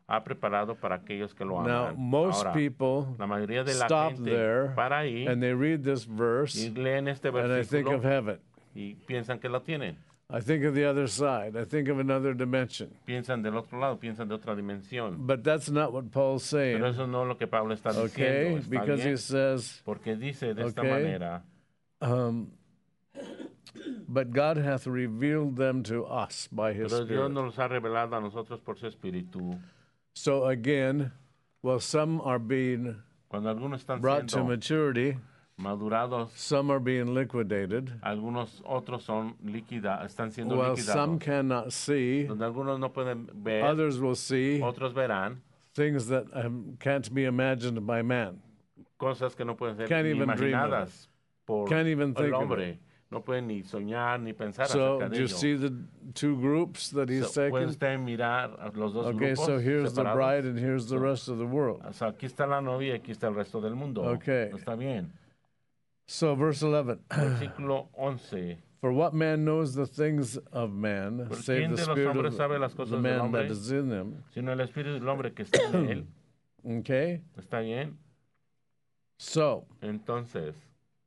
ha preparado para aquellos que lo Now, aman. most Ahora, people la mayoría de la stop gente there para ahí and they read this verse, y leen este and I think versículo of heaven. y piensan que lo tienen. I think of the other side. I think of another dimension. Piensan del otro lado, piensan de otra dimensión. But that's not what Paul's saying. Pero eso no es lo que Pablo está Okay, diciendo. ¿Está because bien? he says, Porque dice de esta Okay. manera, um, but God hath revealed them to us by his pero Dios Spirit. nos los ha revelado a nosotros por su espíritu. So again, well, some are being Cuando algunos están brought to siendo maturity, madurados, some are being liquidated. algunos otros son líquida, están siendo Well, some liquidados. cannot see, Donde algunos no pueden ver, others will see otros verán things that um, can't be imagined by man. cosas que no pueden ser Can't ni even dream of imaginadas por Can't even think el of hombre. No pueden ni soñar ni pensar So, acerca do de you ello. see the two groups that he's So, pueden taking? ustedes mirar a los dos Okay, grupos so here's the separados. bride and here's the rest of the world. O sea, aquí está la novia y aquí está el resto del mundo. Okay. Está bien. So, verse eleven. Versículo once. For what man knows the things of man, ¿Por save quién the de los spirit hombres of sabe las the cosas del man hombre? that is in him? Sino el espíritu del hombre que está en él. Okay? ¿Está bien? So, Entonces,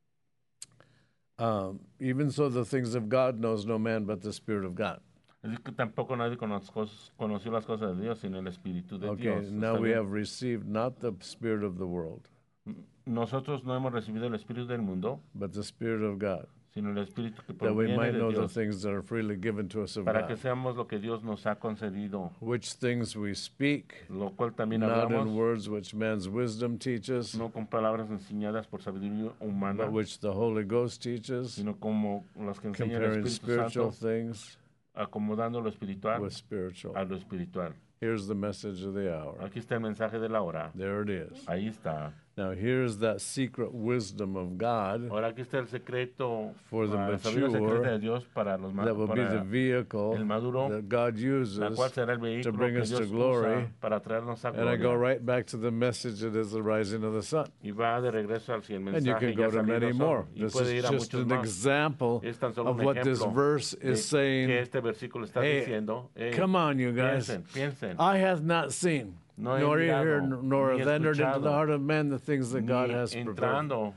um, even so, the things of God knows no man but the Spirit of God. es que tampoco nadie conoz- conoció las cosas de Dios, sino el espíritu de Okay, Dios. now ¿Está we bien? have received not the Spirit of the world, Nosotros no hemos recibido el espíritu del mundo, but the Spirit of God, sino el espíritu que that we proviene might de know the Dios, things that are freely given to us of para que God, seamos lo que Dios nos ha concedido, which things we speak, lo cual también not in hablamos, words which man's wisdom teaches, no con palabras enseñadas por sabiduría humana, but which the Holy Ghost teaches, sino como las que enseña el comparing Espíritu spiritual Santo, things acomodando lo espiritual with spiritual. a lo espiritual. Here's the message of the hour. Aquí está el mensaje de la hora. There it is. Ahí está. Now, here's that secret wisdom of God Ahora aquí está el secreto, For the ah, la sabiduría secreta mature, de Dios para los ma- that will be the para vehicle el maduro, that God la uses. cual será el vehículo bring que us Dios to glory. usa para traernos a And I go gloria. right back to the message that is the rising of the sun. Y va de regreso al el And you mensaje can ya go to salido many sol, more. y This puede is ir a just muchos an más. example Es tan solo of un what this ejemplo verse de is saying. que este versículo está Hey, diciendo. Hey, Come on, you guys. piensen, piensen. I have not seen, No he nor mirado, ear, nor ni have entered into the escuchado, heart of man the things that God ni has prepared. entrando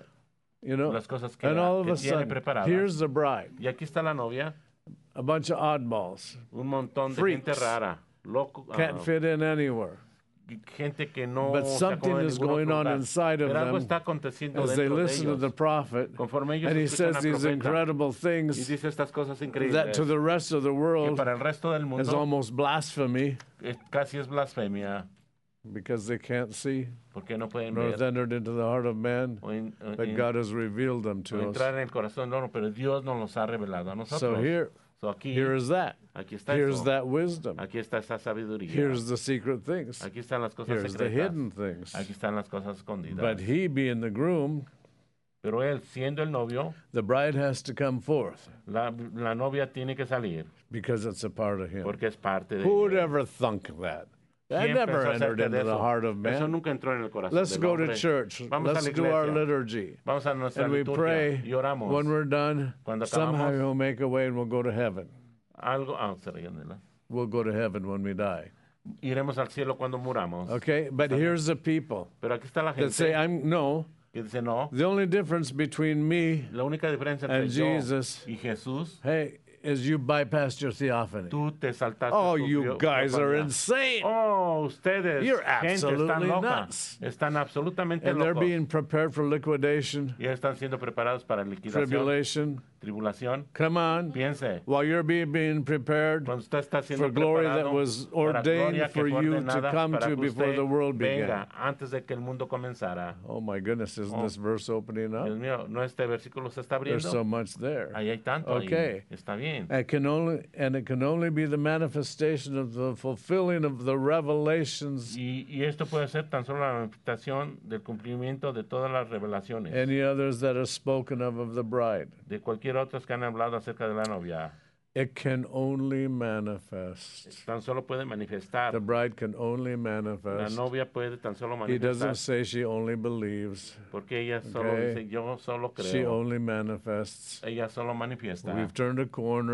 You know, las cosas que, and all of que a tiene sudden, preparadas. here's the bride, Y aquí está la novia, a bunch of oddballs, un montón de Freaks. gente rara, loco, can't ah, fit in anywhere. gente que no But se something acomoda en is ningún going otro on lugar. inside of Pero algo them está aconteciendo as they dentro de listen to ellos. the prophet, Conforme ellos and he escuchan says al these profeta, incredible y things dice estas cosas that increíbles to the rest of the que world para el resto del is mundo almost blasphemy es- casi es blasfemia, because they can't see, porque no pueden nor ver has entered into the heart of man, o, en- o but en- God has revealed them o to us. entrar en el corazón del horno, pero Dios nos los ha revelado a nosotros. So here, So aquí, here is that. aquí está Here's eso. that wisdom. Aquí está esa sabiduría. Here's the secret things. Aquí están las cosas Here's the secretas. hidden things. Aquí están las cosas escondidas. But he, being the groom, Pero él, siendo el novio, the bride has to come forth la, la novia tiene que salir because it's a part of him. porque es parte de Who would él. ever thunk that? That ¿Quién never pensó entered acerca de into the eso? heart of Eso man. nunca entró en el corazón Let's del go hombre. to church. Vamos a Let's la do our iglesia. liturgy. Vamos a nuestra And we liturgia pray y oramos. when we're done. Cuando Somehow acabamos, he'll make a way and we'll go to heaven. algo, ah, se ríen, ¿verdad? We'll go to heaven when we die. Iremos al cielo cuando muramos. Okay? But here's the people Pero aquí está la that say, gente I'm no. que dice no. The only difference between me, La única diferencia entre And yo Jesus. y Jesús, hey, is you bypassed your theophany. tú te saltaste. Oh, tu you bio- guys are teofanía. insane. Oh, ustedes, You're gente, están absolutely locas. nuts. Están absolutamente And they're locos. being prepared for liquidation, Ya están siendo preparados para liquidación, tribulation. tribulación. Come on. Piense, While you're being, being prepared cuando usted está siendo for glory preparado that was para ordained gloria que for fue you to ordenada come para to que before usted the world venga began. antes de que el mundo comenzara. Oh my goodness, isn't this verse opening Dios up? mío, ¿no este versículo se está There's abriendo? so much there. Ahí hay tanto Okay. ahí. Está bien. It can only and it can only be the manifestation of the fulfilling of the revelations. Y, y esto puede ser tan solo la manifestación del cumplimiento de todas las revelaciones, Any others that are spoken of of the bride. de cualquier otras que han hablado acerca de la novia. It can only manifest. Tan solo puede manifestar. The bride can only La manifest. novia puede tan solo He doesn't manifestar say she only believes. porque ella solo Okay. dice, yo solo She creo. only manifests. Ella solo manifiesta. We've turned a corner.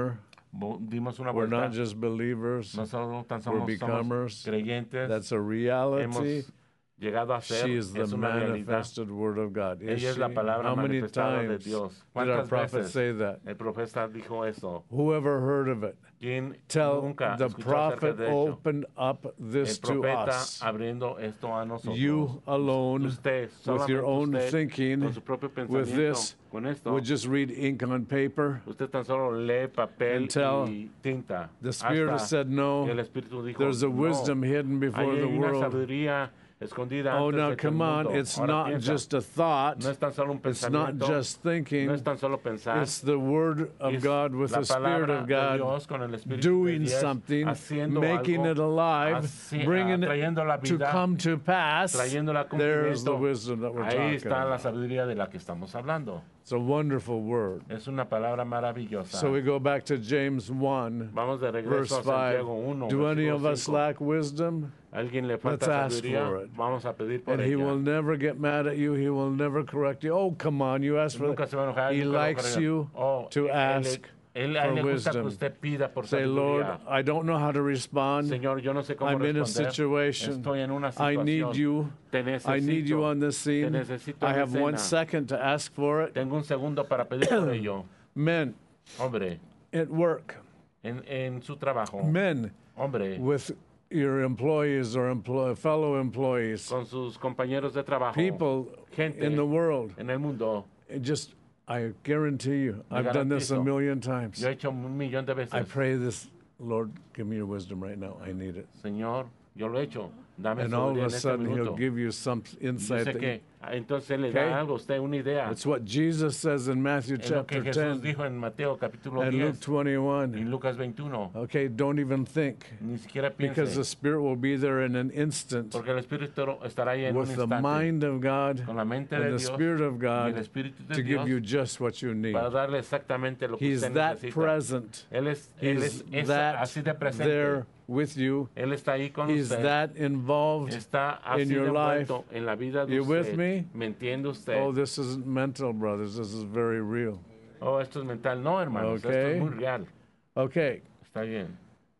Bo- dimos una We're vuelta. not just believers. No solo tan We're somos, becomers. somos creyentes. That's a reality. Hemos llegado a ser. She is the Es una realidad. manifested Word of God. Is Ella es she? la palabra How many manifestada de times Dios. did our ¿Cuántas prophet veces say that? el profeta dijo eso? Whoever heard of it? ¿Quién Tell nunca the escuchó acerca prophet de ello? opened up El this to profeta us. abriendo esto a nosotros. You alone, Usted, with your solamente own usted, thinking, con su propio with pensamiento, this, con esto, would just read ink on paper. usted tan solo lee papel Until y tinta. The Spirit has Hasta said no. el Espíritu dijo, There's a no, wisdom hidden before ahí the hay una world. sabiduría escondida Oh, antes now de que el come on. mundo. It's Ahora not piensa, just a thought. no es tan solo un It's not pensamiento, just no thinking. es tan solo pensar, It's the Word of es God with la the Spirit palabra of de God Dios con el Espíritu de doing Dios, something, haciendo making algo, it alive, así- bringing ah, trayendo la it to vida, come to pass. trayéndola a There's the cumplimiento. wisdom that we're Ahí talking está la about. sabiduría de la que estamos hablando. It's a wonderful word. Es una palabra maravillosa. So we go back to James one, Vamos de verse regreso a five. Santiago uno, Do any versículo of us cinco. lack wisdom? ¿Alguien le falta Let's ask sabiduría? for it. Vamos a pedir por And he ella. will never get mad at you. He will never correct you. Oh, come on, you asked for Nunca that. se va a enojar, He nunca lo likes correrá. you Oh, to él- ask él, a él for le gusta que wisdom. usted pida por Say, Lord, sabiduría. I don't know how to respond. Señor, yo no sé cómo I'm in a responder. situation. Estoy en una I situación. need you. Te necesito. I need you on this Te scene. necesito I en have one escena. second to ask for it. Tengo un segundo para pedir por ello. Men Hombre, at work, en, en su trabajo. men Hombre, with your employees or employ, fellow employees, con sus compañeros de trabajo. people Gente in the world. en el mundo. It just, I guarantee you, Le I've done this a garantizo. million times. Yo he hecho un millón de veces. I pray this, Lord, give me your wisdom right now. I need it. Señor, yo lo he hecho. Dame And all sabiduría of en a este sudden, He'll minuto. give you some Yo insight. sé That que ah, entonces le Okay. da algo a usted una idea. it's what Jesus says in Matthew Es lo que chapter Jesús ten dijo en Mateo capítulo and Luke diez y twenty-one. Lucas veintiuno. Okay, don't even think, Ni siquiera because the piense, Spirit will be there in an instant porque el Espíritu estará ahí en un with the instante mind of God con la mente de and the Dios Spirit of y el God Espíritu de to give Dios you just what you need. para darle exactamente lo que He's usted that necesita. present. Él es, él He's es, es that así de presente. there with you. Él está ahí con He's usted. that involved. Está así in de your envuelto en la vida de You with usted. me? ¿Me entiende usted? Oh, this isn't mental, brothers. This is very real. Oh, esto es mental. No, hermanos, esto Okay. es muy real. Okay, Está bien.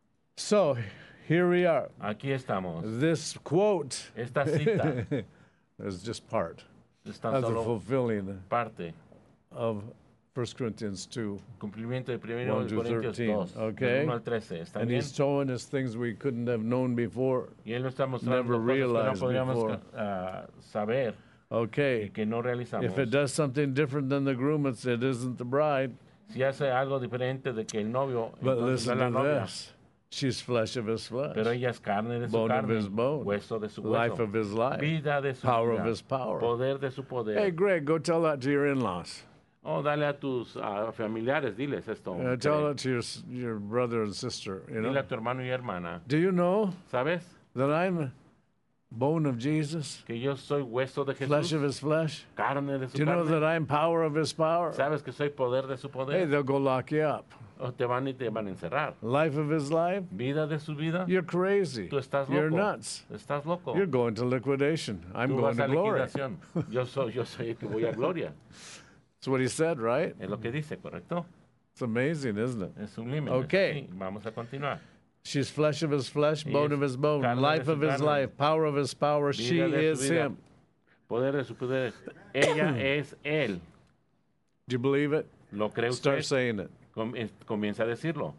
so here we are. Aquí estamos. This quote Esta cita is just part es tan of the solo fulfilling parte. of First Corinthians two. Cumplimiento de primero one de to Corintios thirteen, dos, okay? del uno al trece. ¿Está And bien? he's showing us things we couldn't have known before. Y él nos está mostrando never cosas que no realized podríamos before. ah, saber y Okay, que no realizamos. if it does something different than the groom, it's, it isn't the bride. Si hace algo diferente de que el novio, But entonces no listen es la to novia. this. She's flesh of his flesh, Pero ella es carne de su bone of carne, his bone, hueso de su life hueso, of his life, vida de su power vida, of his power. poder de su poder. Hey, Greg, go tell that to your in-laws. Oh, dale a tus ah, familiares, diles esto. Uh, tell Greg. it to your s- your brother and sister. You Dile know. a tu hermano y hermana. Do you know ¿Sabes? that I'm bone of Jesus, Que yo soy hueso de flesh of Jesús, his flesh? carne de su Do you know carne. that I'm power of his power? ¿Sabes que soy poder de su Hey, poder? they'll go lock you up. O te van y te van a encerrar. Life of his life? Vida de su vida. You're crazy. Tú estás You're loco. nuts. Estás loco. You're going to liquidation. I'm Tú going vas to a glory. liquidación. Yo soy, yo soy el que voy a gloria. That's what he said, right? Es lo que dice, ¿correcto? It's amazing, isn't it? Es un límite. Okay. Sí, vamos a continuar. She's flesh of his flesh, Ella bone es of his bone, carne de life su of his carne. life, power of his power. She Vida de is su vida. him. Poder de su poder. Ella es él. Do you believe it? ¿Lo cree Start usted? saying it. Com- eh, Comienza a decirlo.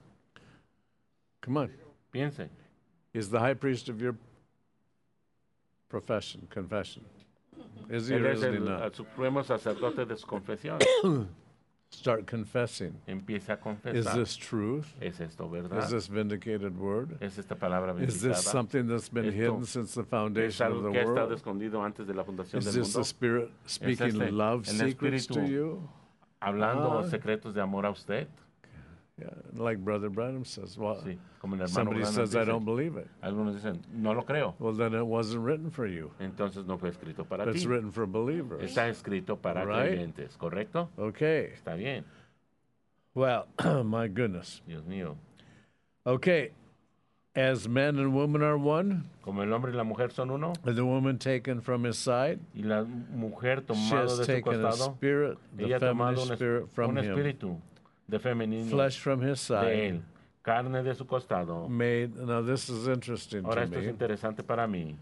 Come on. Piense. He's the high priest of your profession, confession. Is he Él or es is he el, not? el supremo sacerdote de su confesión. Start confessing. Empieza a Is confesar. this truth? ¿Es esto Is verdad? this vindicated word? ¿Es esta palabra Is this bendita? something that's been Esto hidden since the ¿Es foundation of algo the que ha estado world? escondido antes de la fundación Is del this the mundo? Spirit speaking este love el secrets to Espíritu you? Hablando Ah. secretos de amor a usted. Yeah, like Brother Branham says. Well, Sí, como el hermano somebody Branham says, I dice. don't believe it. Algunos dicen, no lo creo. Well, then it wasn't written for you. Entonces no fue escrito para It's ti. written for believers. Está escrito para Right? creyentes, ¿correcto? Okay. Está bien. Well, my goodness. Dios mío. Okay. As man and woman are one, Como el hombre y la mujer son uno, and the woman taken from his side, y la mujer she tomado has de su taken a costado, spirit, the ella ha feminine tomado un, es- spirit from un him. espíritu de femenino, flesh from his de side, él, carne de su costado. made. Now, this is interesting Ahora to esto es me. interesante para mí.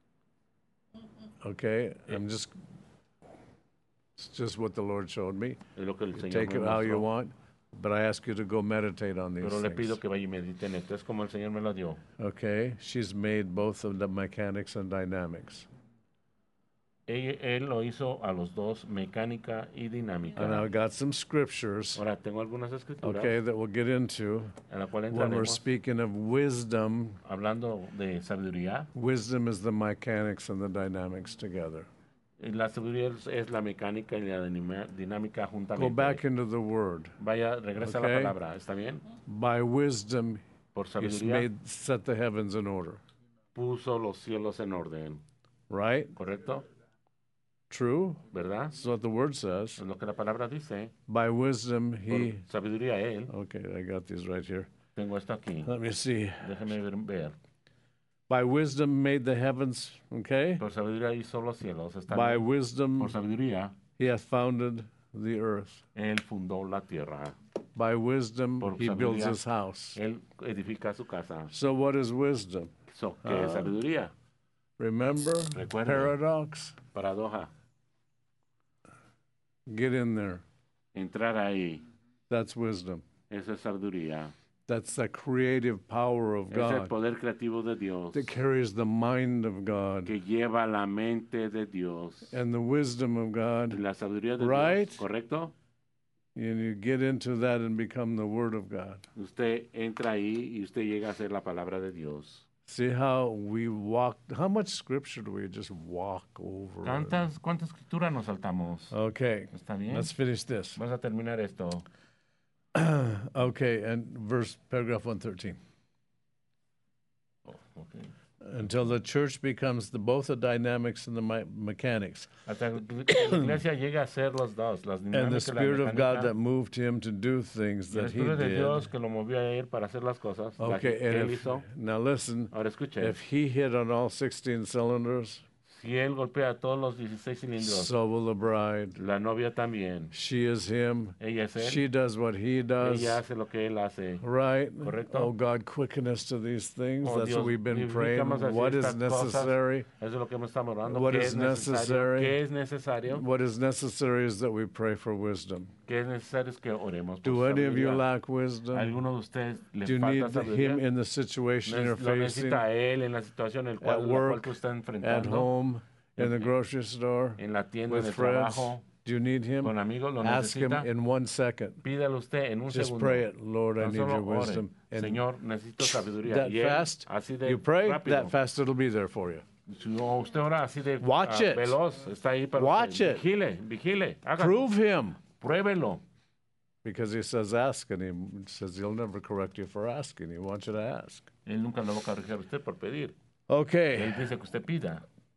Okay, I'm just, it's just what the Lord showed me. Es lo que el You Señor take me it how you mostró. want, but I ask you to go meditate on these Pero le things. pido que vaya y medite en esto. Es como el Señor me lo dio. Okay, she's made both of the mechanics and dynamics. Él, él lo hizo a los dos, mecánica y dinámica. And I've got some scriptures, Ahora tengo algunas escrituras okay, that we'll get into en la cual when we're entraremos speaking of wisdom. hablando de sabiduría. Wisdom is the mechanics and the dynamics together. Y la sabiduría es, es la mecánica y la dinama- dinámica Go juntamente. back into the word. Vaya, regresa a la Okay. palabra. ¿Está bien? By wisdom, Por he's sabiduría made, set the heavens in order. puso los cielos en orden. Right? ¿Correcto? True? ¿Verdad? That's what the word says. Es lo que la palabra dice. By wisdom, Por he. sabiduría él. Okay, I got these right here. Tengo esto aquí. Let me see. Déjeme ver. ver. By wisdom, made the heavens. Okay? Por sabiduría hizo los cielos. ¿Está By bien? wisdom, Por sabiduría he hath founded the earth. él fundó la tierra. By wisdom, Por he builds sabiduría. his house. Él edifica su casa. So, what is wisdom? So, ¿qué es Ah. sabiduría? Remember? Recuerde. Paradox? Paradoja. Get in there. Entrar ahí. That's wisdom. Esa es sabiduría. That's the creative power of Es el God poder creativo de Dios that carries the mind of God que lleva la mente de Dios and the wisdom of y God. la sabiduría de Right. Dios. ¿Correcto? And you get into that and become the Word of God. Usted entra ahí y usted llega a ser la palabra de Dios. See how we walk, how much scripture do we just walk over? ¿Cuántas, cuántas escrituras nos saltamos? Okay, ¿Está bien? let's finish this. Vamos a terminar esto. Okay, and verse, paragraph one thirteen. Oh, okay. Until the church becomes the, both the dynamics and the me- mechanics. Hasta que la iglesia llega a ser los dos, las And the dinámicas y la Spirit of God mecánica. that moved him to do things Y el that he Espíritu de did. Dios que lo movió a ir para hacer las cosas las Okay, que and él if, hizo. now listen, Ahora escuche, if he hit on all sixteen cylinders, si él golpea todos los dieciséis cilindros, so will the bride. la novia también. She is him. Ella es él. She does what he does. Ella hace lo que él hace. Right? Correcto. Oh God, quicken us to these things. Oh, That's Dios, what we've been praying. vivifícanos hacia What is estas cosas. necessary? Eso es lo que hemos estado orando. What ¿Qué is es necesario? necessary? ¿Qué es necesario? What is necessary is that we pray for wisdom. ¿Qué es necesario? Es que oremos por Do any of you sabiduría. lack wisdom? ¿Alguno de ustedes le Do you falta need the- sabiduría? him in the situation Nes- you're lo facing necesita él en la situación en el cual, at la cual work, tú estás at enfrentando, home, in the en- grocery store, en la tienda, en with el friends? trabajo, Do you need him? con amigos, lo Ask him necesita. in one second. Pídalo usted en un Just segundo. pray it. Lord, I Tan need solo your ore. wisdom. And Señor, necesito sabiduría. that Y él, fast, así de you pray, rápido. that fast it'll be there for you. Si no, usted ora así de Watch ah, it. veloz, está ahí para Watch usted. it. Vigile, vigile, hágalo. Prove him. Pruébelo. Because he says ask, and he says he'll never correct you for asking. He wants you to ask. Él nunca lo va a corregir a usted por pedir. Okay. Él dice que usted pida.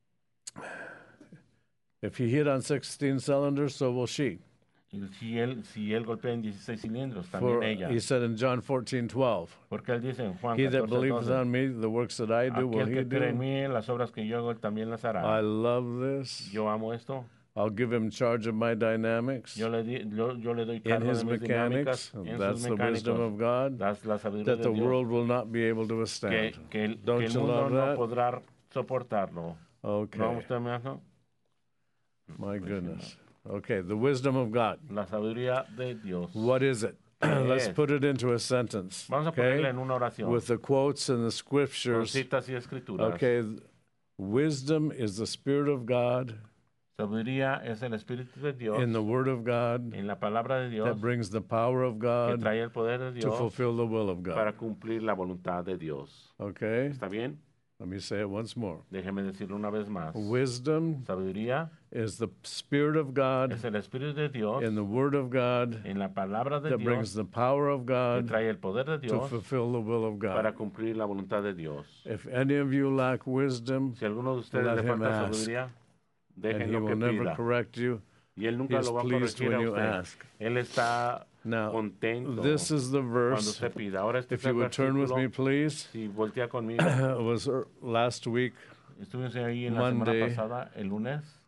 If he hit on sixteen cylinders, so will she. Y si él, si él golpea en dieciséis cilindros, también For ella. he said in John fourteen twelve, Porque él dice en Juan he that catorce, believeth doce, on me, the works that I do, will aquel he que cree en do. mí, las obras que yo hago, él también las hará. I love this. Yo amo esto. I'll give him charge of my dynamics Yo le, di, yo, yo le doy in cargo his de mis mechanics. dinámicas, en That's sus the wisdom mecánicos. of God Das la sabiduría that de the Dios. world will not be able to Que, withstand. que, el, Don't que el you mundo love no that? podrá soportarlo. ¿No, Okay. usted me hace? My goodness. Okay, the wisdom of God. La sabiduría de Dios. What is it? Let's es? put it into a sentence. Vamos a ponerla Okay? en una oración. With the quotes and the Con scriptures. citas y escrituras. Okay, wisdom is the Spirit of God Sabiduría es el Espíritu de Dios. in the Word of God En la palabra de Dios. that brings the power of Que God trae el poder de to Dios fulfill the will of para God. cumplir la voluntad de Dios. Okay? ¿Está bien? Let me say it once more. Déjeme decirlo una vez más. Wisdom Sabiduría is the Spirit of God es el Espíritu de Dios in the Word of God en la palabra de that brings Dios the power of que God trae el poder de to Dios fulfill the will of para God. cumplir la voluntad de Dios. If any of you lack wisdom, Si a alguno de ustedes Let le him falta ask. sabiduría, and he déjenlo will que never pida. correct you. Y él nunca He is lo va a pleased corregir when a you usted. ask. Él está Now, contento this is the cuando verse. usted pida. Ahora este If es el you would turn with me, versículo. please. Si voltea conmigo. It was er- last week, Estuvimos ahí en la semana Monday. pasada, el lunes.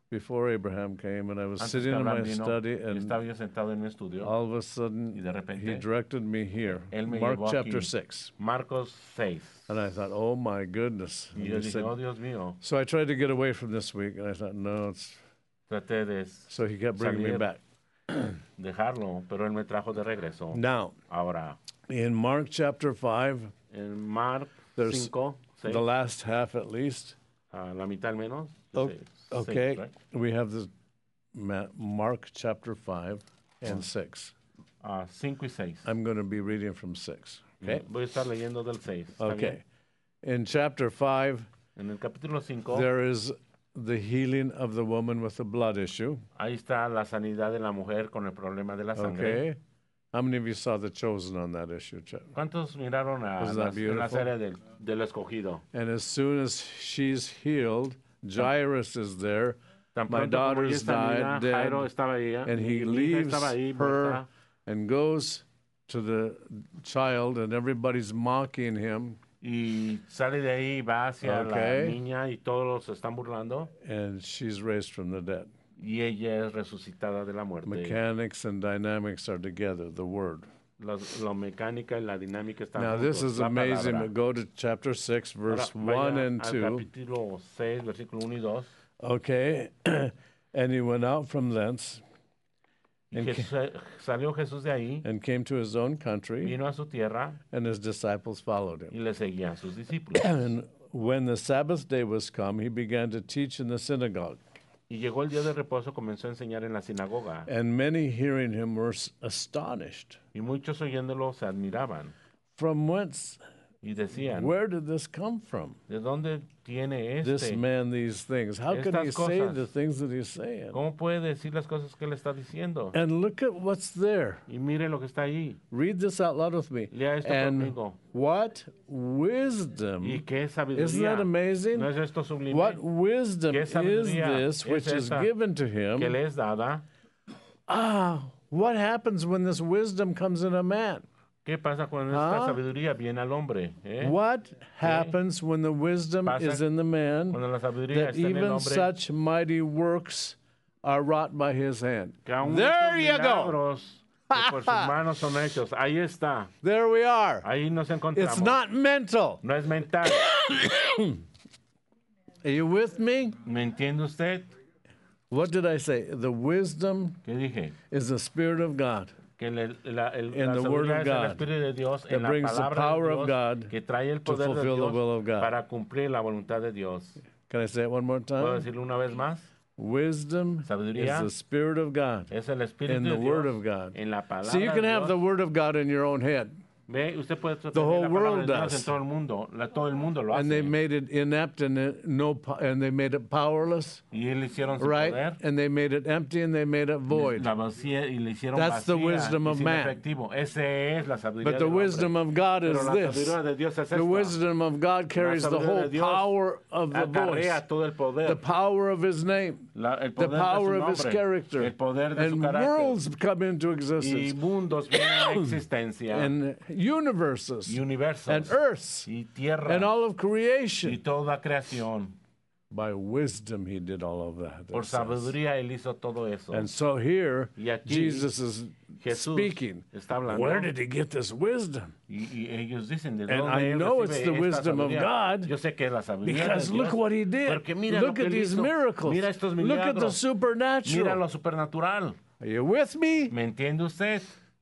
before Abraham came, and I was Antes sitting que in my Abraham vino, study, yo and estaba yo sentado en mi estudio all of a y sudden de repente he directed me here, él me Mark llevó chapter aquí, six. Marcos seis. And I thought, oh my goodness. Y And yo he dije, said, oh Dios mío, so I tried to get away from this week, and I thought, no, it's. traté de So he kept bringing me salir, back. dejarlo, pero él me trajo de regreso. Now, Ahora, in Mark chapter five, en Marc There's cinco, seis, the last half at least, a la mitad al menos, O- seis, okay, seis, right? we have this Ma- Mark chapter five and six. Ah, cinco y seis. I'm going to be reading from six. Okay. Voy a estar leyendo del seis. ¿Está Okay. In chapter five, bien? En el capítulo cinco, there is the healing of the woman with the blood issue. ahí está la sanidad de la mujer con el problema de la sangre. Okay. How many of you saw The Chosen on that issue? Ch- ¿Cuántos miraron a Isn't la, that en la beautiful? serie del, del escogido? And as soon as she's healed, Jairus is there. Tan My pronto como ella daughter's está died, dead, Jairo dead, estaba ahí, and he mi hija leaves estaba ahí, her muerta, and goes to the child, and everybody's mocking him. y sale de ahí, va hacia Okay. la niña y todos se están burlando, And she's raised from the dead. y ella es resucitada de la muerte. Mechanics and dynamics are together, the word. Los- la mecánica y la dinámica están Now, juntos. this is la amazing. palabra. But go to chapter six, verse Ahora, vaya one and al two. capítulo seis, versículo uno y dos. Okay. And he went out from thence Y And Jesús- salió Jesús de ahí, and came to his own country, vino a su tierra and his disciples followed y him. le seguían sus discípulos. And when the Sabbath day was come, he began to teach in the synagogue. Y llegó el día de reposo, comenzó a enseñar en la sinagoga. And many hearing him were s- astonished. Y muchos oyéndolo se admiraban From whence, y decían, where did this come from? ¿de dónde tiene This este? man, these things. How could he Estas say cosas. the things that he's saying? ¿Cómo puede decir las cosas que él está diciendo? And look at what's there. Y mire lo que está ahí. Read this out loud with me. Lea esto And conmigo. what ¿Y wisdom, qué isn't that sabiduría? amazing? ¿No es esto sublime? What wisdom ¿Qué is sabiduría this es which is esta given to que him? le es dada? Ah, what happens when this wisdom comes in a man? ¿Qué pasa cuando esta Ah. sabiduría viene al hombre? eh? What happens when the wisdom Pasa is in the man Cuando la sabiduría that está en el even hombre, such mighty works are wrought by his hand? que aún There estos you go. milagros que por sus manos son hechos. Ahí está. There we are. Ahí nos encontramos. It's not mental. No es mental. Are you with me? ¿Me entiende usted? What did I say? The wisdom ¿Qué dije? is the Spirit of God Que le- la, el, In la the Word sabiduría of es el God Espíritu de Dios that en la brings the palabra power de of Dios God que trae el to poder de fulfill the Dios will of God. para cumplir la voluntad de Dios. Can I say it one more ¿Puedo time? decirlo una vez más? Wisdom Sabiduría is the Spirit of God Es el Espíritu in de the Dios Word of God. en la palabra So you can de have Dios. the Word of God in your own head. Ve, usted puede tener whole la palabra world de Dios does. en todo el mundo. La, todo el mundo lo And they hace. made it inept and it no po- and they made it powerless, Y le hicieron sin right? poder. And they made it empty and they made it void. La vacía y le hicieron That's the vacía wisdom y of sin man. efectivo. Ese es la sabiduría But the del wisdom hombre. of God is Pero la this. sabiduría de Dios es The esta. wisdom of God carries the sabiduría whole de Dios power of the voice, Acarrea todo el poder. the power of his name, la, el the poder power de of su his nombre, character, el poder de su and carácter. worlds come into Y existence, mundos vienen a existencia. and universes, y universos. and earths, y tierra. and all of y creation. toda creación. By wisdom, he did all of that. Por it says. sabiduría él hizo todo eso. And so here, Y aquí, Jesus is Jesús speaking. está hablando. Where did he get this wisdom? Y, y ellos dicen, ¿de And dónde I él know recibe it's the esta wisdom of sabiduría? God, Yo sé que es la sabiduría Because de Dios. look what he did. Porque mira Look lo que at él these hizo. miracles. Mira estos Look at the milagros. Mira supernatural. lo supernatural. Are you with me? ¿Me entiende usted?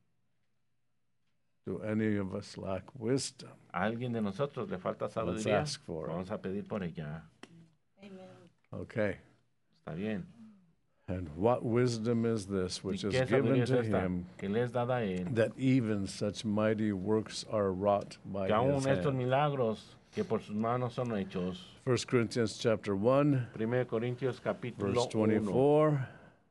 Do any of us lack wisdom? A alguien de nosotros le falta Let's sabiduría. ask for it. Vamos a pedir por ella. Okay. Está bien. And what wisdom is this which ¿Y is qué given sabiduría es to esta? him Que le es dada a él. that even such mighty works are wrought by Que aún his estos hand? milagros que por sus manos son hechos. First Corinthians chapter one, Primero Corintios capítulo verse uno. twenty-four.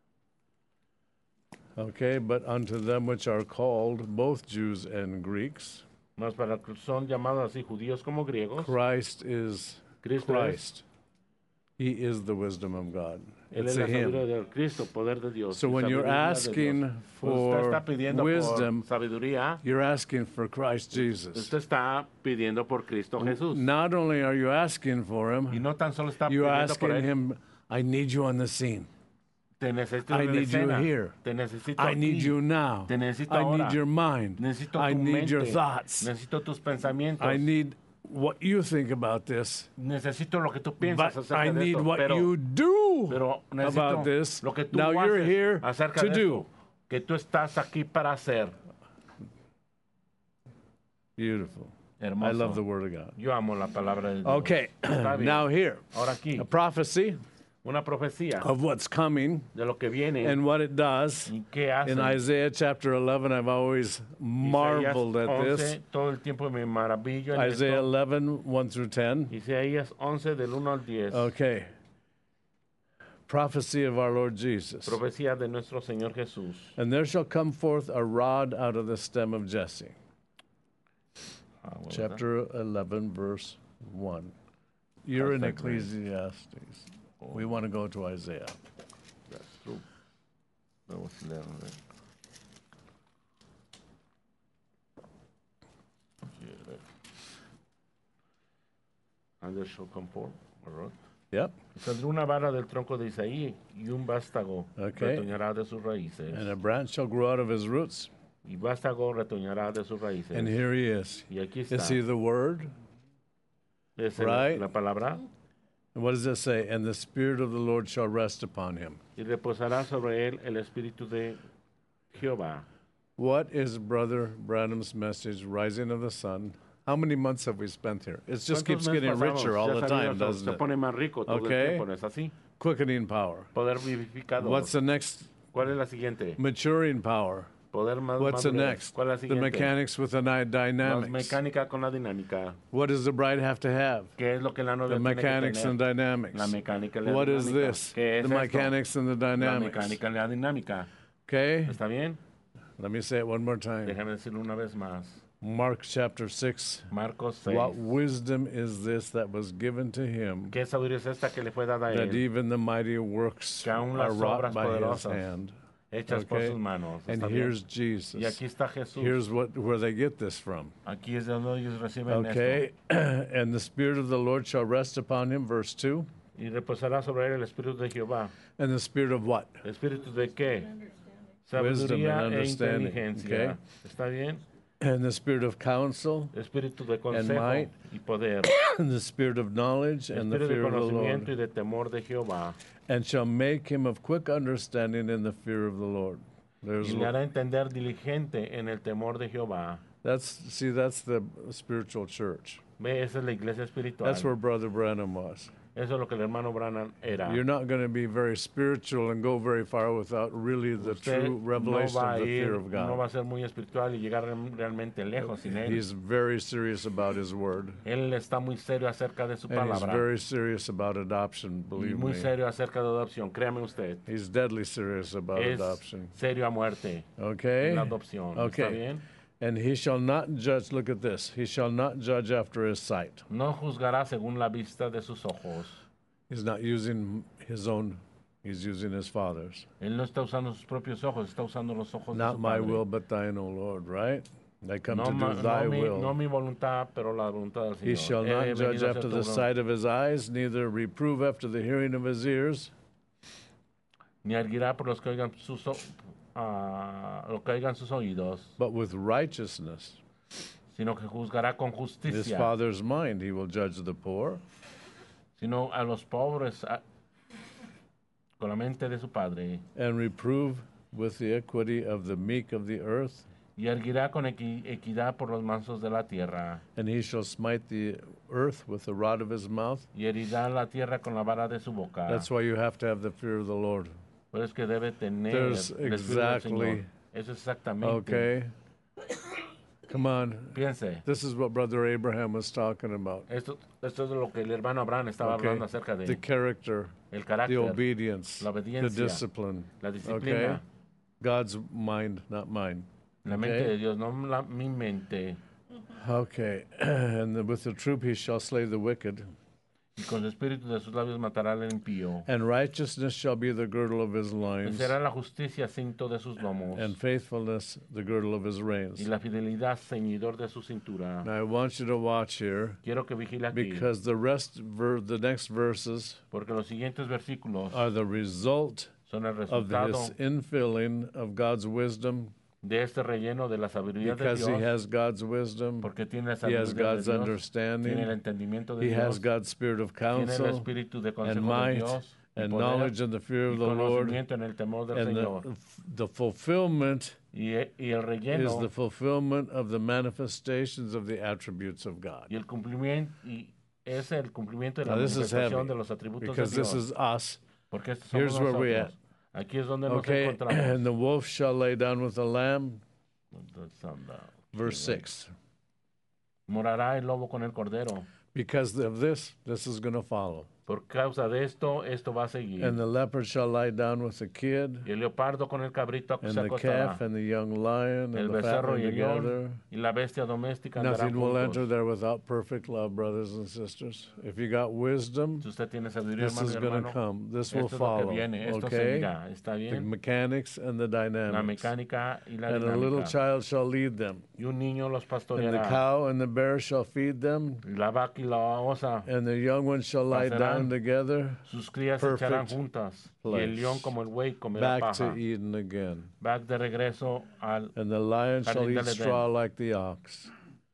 Okay, but unto them which are called, both Jews and Greeks, Mas para que son llamados así judíos como griegos. Christ is Cristo es. Christ. He is the wisdom of God. Él It's es a la sabiduría him. de Cristo, poder de Dios. So y when you're sabiduría de asking Dios. Cuando for usted está pidiendo wisdom, por sabiduría, you're asking for Christ Jesus. usted está pidiendo por Cristo Jesús. Not only are you asking for Y him, no tan solo está you're pidiendo por asking él, him I need you on the scene. Te necesito I en la need you escena. here. Te necesito I aquí. need you now. Te necesito I ahora. need your mind. Necesito I tu need mente. your thoughts. Necesito tus pensamientos. I need what you think about this. Necesito lo que tú piensas But acerca I de need esto. what pero, you do pero necesito about this. lo que tú Now you're haces here acerca to de do. esto, que tú estás aquí para hacer. Beautiful. Hermoso. I love the Word of God. Yo amo la palabra de Dios. Okay, Está bien. now here, Ahora aquí, a prophecy una profecía of what's coming de lo que viene and what it does. y qué hace. In Isaiah chapter eleven, I've always marveled at this. Todo el tiempo me maravillo en Isaiah esto. eleven, one through ten. Isaías once del uno al diez. Okay. Prophecy of our Lord Jesus. Profecía de nuestro Señor Jesús. And there shall come forth a rod out of the stem of Jesse. Ah, bueno, Chapter eleven, verse one. You're in Perfect, man. Ecclesiastes. We want to go to Isaiah. that's true. Vamos a leer, a ver. Quiere. And there shall come forth a rod. Yep. Saldrá una vara del tronco de Isaí y un vástago Okay. retoñará de sus raíces. And a branch shall grow out of his roots. Y vástago retoñará de sus raíces. And here he is. Y aquí está. Is he the Word? Es el- right? la palabra. And what does it say? And the Spirit of the Lord shall rest upon him. Y reposará sobre él el espíritu de Jehová. What is Brother Branham's message, Rising of the Sun? How many months have we spent here? It just keeps ¿Cuántos meses getting pasamos? richer all Ya the sabía, time, se- doesn't Se it? pone más rico todo Okay. el tiempo, ¿no es así? Quickening power. Poder vivificador. What's the next? ¿Cuál es la siguiente? Maturing power. Poder más What's the madurez. next? ¿Cuál es la The siguiente? mechanics with the ni- La dynamics. mecánica con la dinámica. What does the bride have to have? ¿Qué es lo que la novia The tiene que mechanics tener? and dynamics. La mecánica y la What is dinámica. this? ¿Qué es The esto? mechanics and the La dynamics. mecánica y la dinámica. Okay? ¿Está bien? Let me say it one more time. Déjame decirlo una vez más. Mark chapter six. Marcos seis. What wisdom is this that was given to him, ¿Qué sabiduría es esta que le fue dada a that él? even the mighty works Que aún are las wrought obras by his poderosas hand? Hechas por Okay. sus manos. And ¿Está bien? here's Jesus. Y aquí está Jesús. Here's what where they get this from. Aquí es de donde ellos reciben Okay? And the Spirit of the Lord shall rest upon him, verse two. esto. Y reposará sobre él el espíritu de Jehová. And the Spirit of what? ¿El espíritu de qué? Wisdom Sabiduría and e understanding, inteligencia. okay. ¿Está bien? And the Spirit of counsel, Espíritu de consejo might. y poder. and the Spirit of knowledge, and the Espíritu de fear of the conocimiento y Lord. de temor de Jehová. And shall make him of quick understanding in the fear of the Lord. There's Y le hará entender diligente en el temor de Jehová. that's see that's the spiritual church. Ve, esa es la iglesia espiritual. That's where Brother Branham was. Eso es lo que el hermano Branham era. You're not going to be very spiritual and go very far without really the Usted true revelation no va of a the ir, fear of no va God. a ser muy espiritual y llegar real- realmente lejos sin él. He's very serious about his word. Él está muy serio acerca de su And he's palabra. very serious about adoption, Y believe muy me. serio acerca de adopción, créame usted. He's deadly serious about Es adoption. serio a muerte Okay? la adopción. ¿Está Okay. bien? And he shall not judge, look at this, he shall not judge after his sight. No juzgará según la vista de sus ojos. He's not using his own, he's using his Father's. Él no está usando sus propios ojos, está usando los ojos de Not su my Padre. will, but thine, O Lord, right? I come No, to ma- do thy no mi, will. no mi voluntad, pero la voluntad del Señor. He shall He not venido judge a hacer after tu the voluntad. sight of his eyes, neither reprove after the hearing of his ears, Ni erguirá por los que oigan sus, o- ah, lo que oigan sus oídos, but with righteousness. sino que juzgará con His justicia, Father's mind, he will judge the poor. sino a los pobres a- con la mente de su Padre, And reprove with the equity of the meek of the earth, y erguirá con equi- equidad por los mansos de la tierra, and he shall smite the earth with the rod of his mouth. y herirá la tierra con la vara de su boca. That's why you have to have the fear of the Lord. Pero es que debe tener There's el Espíritu del exactly- Señor. Eso es exactamente. Okay? Come on. Piense, This is what Brother Abraham was talking about. esto, esto es de lo que el hermano Abraham estaba Okay? hablando acerca de The character, el the carácter, obedience, la the obediencia, discipline. la Okay? disciplina, God's mind, not mine. la mente Okay? de Dios, no la, mi mente. Okay. And the- with the troop he shall slay the wicked. Y con el espíritu de sus labios matará al impío. And righteousness shall be the girdle of his Y loins, será la justicia cinto de sus lomos. and faithfulness the girdle of his Y reins. la fidelidad ceñidor de su cintura. Now I want you to watch here, Quiero que vigile aquí. because the rest, ver, the next verses Porque los siguientes versículos are the result son el of resultado this infilling of God's wisdom, de este relleno de la sabiduría de because he Dios. has God's wisdom, Porque tiene la he has sabiduría de God's Dios. Tiene el understanding, entendimiento de he has Dios. God's spirit of Tiene el counsel, espíritu de and consejo de might, Dios. Y and poder, knowledge and the fear y of the Lord, conocimiento en el temor del and Señor. the, the fulfillment Y, y el is relleno the fulfillment of the manifestations of the attributes of God. y el cumplimiento y es el cumplimiento de la Now this is manifestación heavy, de los atributos because de this Dios. is us. Porque estos somos Here's where we nosotros. Aquí es donde Okay, nos encontramos. and the wolf shall lay down with the lamb, verse Sí, six. morará el lobo con el cordero. Because of this, this is going to follow. Por causa de esto, esto va a seguir. And the leopard shall lie down with the kid, Y el leopardo con el cabrito and se the acostará. calf and the young lion El and the becerro fatling y el león together. y la bestia doméstica andarán Nothing will enter juntos. there without perfect love, brothers and sisters. If you got wisdom, Si usted tiene sabiduría, this hermano is y going to hermano, come. This esto will es lo que follow. viene, esto Okay? seguirá. ¿Está The bien? mechanics and the La dynamics. mecánica y la And a little dinámica. child shall lead them. Y un niño los And the pastoreará. cow and the bear shall feed them. La vaca y la osa, And the young ones shall lie Pasarán. down together, sus crías se echarán Perfect juntas. Y place. el león como el buey comerá back to paja. Eden again. Back de regreso al... And the lion shall Jardín eat del Edén. straw like the ox.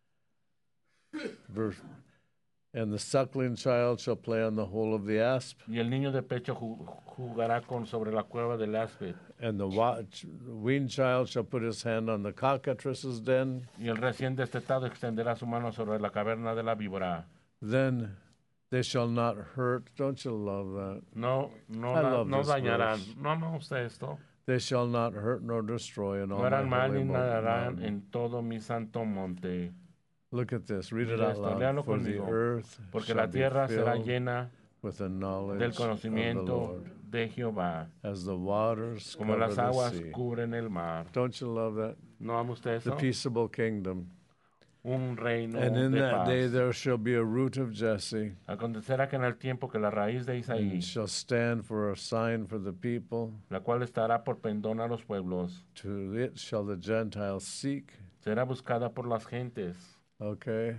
Verse. And the suckling child shall play on the hole of the asp, Y el niño de pecho ju- jugará con sobre la cueva del áspid. and the watch, weaned child shall put his hand on the cockatrice's den. Y el recién destetado extenderá su mano sobre la caverna de la víbora. Then they shall not hurt. Don't you love that? No, no, I la- love no this dañarán. verse. No ama usted esto. They shall not hurt nor destroy in all No my harán mal holy ni mo- nadarán mountain. en todo mi santo monte. Look at this. Read it Mira out esto, loud. léalo For the conmigo. earth Porque shall la be tierra será filled llena with the knowledge del of the conocimiento Lord, de Jehová, as the waters como cover las the aguas sea. cubren el mar. Don't you love that? ¿No ama usted The eso? peaceable kingdom. Un reino And in de that paz. day there shall be a root of Jesse, Acontecerá que en el tiempo que la raíz de Isaí, and shall stand for a sign for the people. la cual estará por pendón a los pueblos, To it shall the Gentiles seek. será buscada por las gentes, Okay.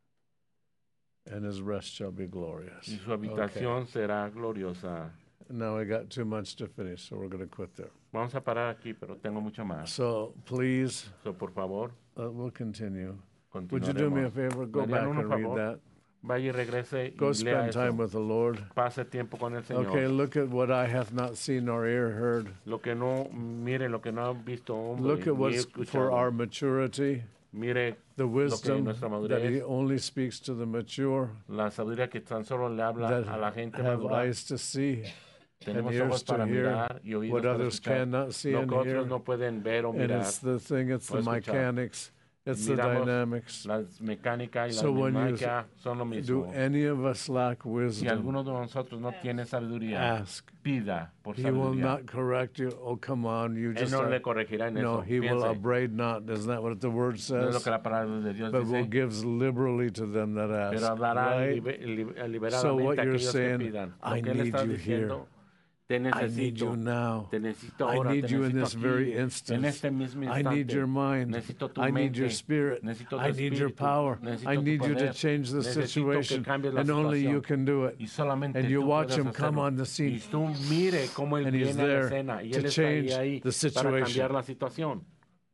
And his rest shall be glorious. y su habitación será gloriosa. Now I got too much to finish, so we're going to quit there. Vamos a parar aquí, pero tengo mucho más. So please, So, por favor, uh, we'll continue. Would you do me a continuaremos. favor? Go ¿Me back harían un and read favor? that. Vaya y regrese Go y lea spend time eso. with the Lord. Pase tiempo con el Señor. Okay, look at what I have not seen nor ear heard. Lo que no, mire lo que no han visto hombre, Look at ni what's for escuchado. our maturity, Mire the wisdom nuestra that he madurez, only speaks to the mature, la sabiduría que tan solo le habla that a la gente have madura. eyes to see and Tenemos ears ojos to para hear mirar y oídos what para others escuchar. cannot see Lo and que otros hear. no pueden ver o And mirar. it's the thing, it's o the escuchar. mechanics, it's the Miramos dynamics. Las mecánicas y So la when you dinámica son lo Do mismo. any of us lack Si wisdom? alguno de nosotros no tiene sabiduría, Ask. pida por He will sabiduría. not correct you. Oh, come on, you Él just no are- le corregirá en no. eso. He will Piense, upbraid not. Isn't that what the word no es lo says? que la palabra de Dios But will dice, gives liberally to them that ask. pero dará Right? libe- libe- So liberadamente what a you're aquellos saying, que pidan. I Lo que él need está you diciendo, te I need necesito, you now. te necesito I ahora, need te you in necesito this aquí, very en instance. este mismo I instante. need your mind. Necesito tu I need your mente. spirit. Necesito tu I need your espíritu. power. Necesito I tu need you to poder. change the Necesito que situation. cambies la And only you situación. can do it. Y solamente And you tú watch puedes him come hacerlo. on the scene. Y tú mire cómo él And he's viene a la there escena y to él está change ahí, ahí the para situation. cambiar la situación.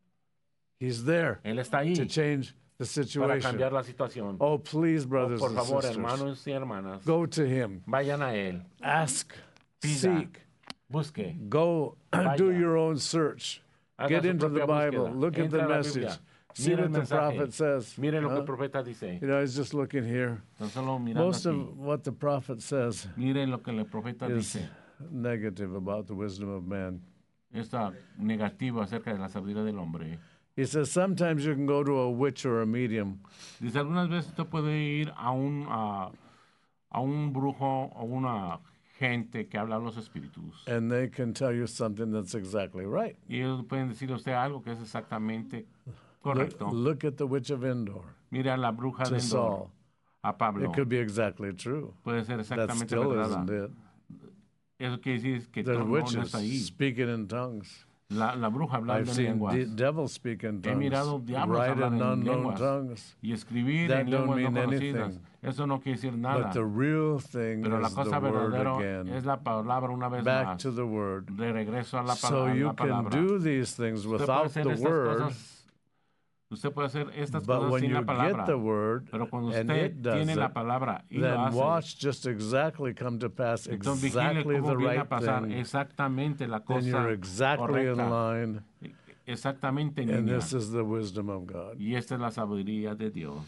He's there Él está ahí to change the para situation. cambiar la situación. Oh, please, Oh, brothers por and favor, sisters, hermanos y hermanas, go to him. vayan a él, Ask, Pida. seek, busque, go, Vaya. do your own search. haga Get su into the propia Bible. búsqueda. Look at Entra the a la message. Biblia. See Mira what el the mensaje. prophet says. Mire lo que Huh? el profeta dice. You know, I was just looking here. Tan solo mirando Most aquí. of what the prophet says Mire lo que el profeta is dice. negative about the wisdom of man. Está negativo acerca de la sabiduría del hombre. He says sometimes you can go to a witch or a medium, Dice, algunas veces usted puede ir a un, a, a un brujo o una gente que habla a los espíritus. and they can tell you something that's exactly right. Y ellos pueden decirle a usted algo que es exactamente Look, correcto. look at the witch of Endor Mira a la bruja to de Endor, Saul. a Pablo. It could be exactly true. Puede ser That exactamente still verdad. isn't it. Eso quiere decir que There are todo no witches está ahí. speaking in tongues. La, la bruja hablando I've en seen lenguas. de- devils speak in He tongues. mirado diablos Write hablar in en unknown lenguas tongues. y escribir That en don't lenguas no mean conocidas. anything. Eso no quiere decir nada. But the real thing Pero la is the cosa word verdadera again. es la palabra una vez Back más. to the word. De regreso a la, So pala- a you la can palabra. do these things Usted puede without hacer the estas word, cosas. Usted puede hacer estas but cosas when sin you la palabra. get the word Pero cuando and usted it does tiene la it, palabra y lo then hace, watch just exactly come to pass entonces vigile exactly cómo the viene a right pasar thing. exactamente la Then cosa you're exactly in correcta. line, Exactamente en and línea. this is the wisdom of God. Y esta es la sabiduría de Dios.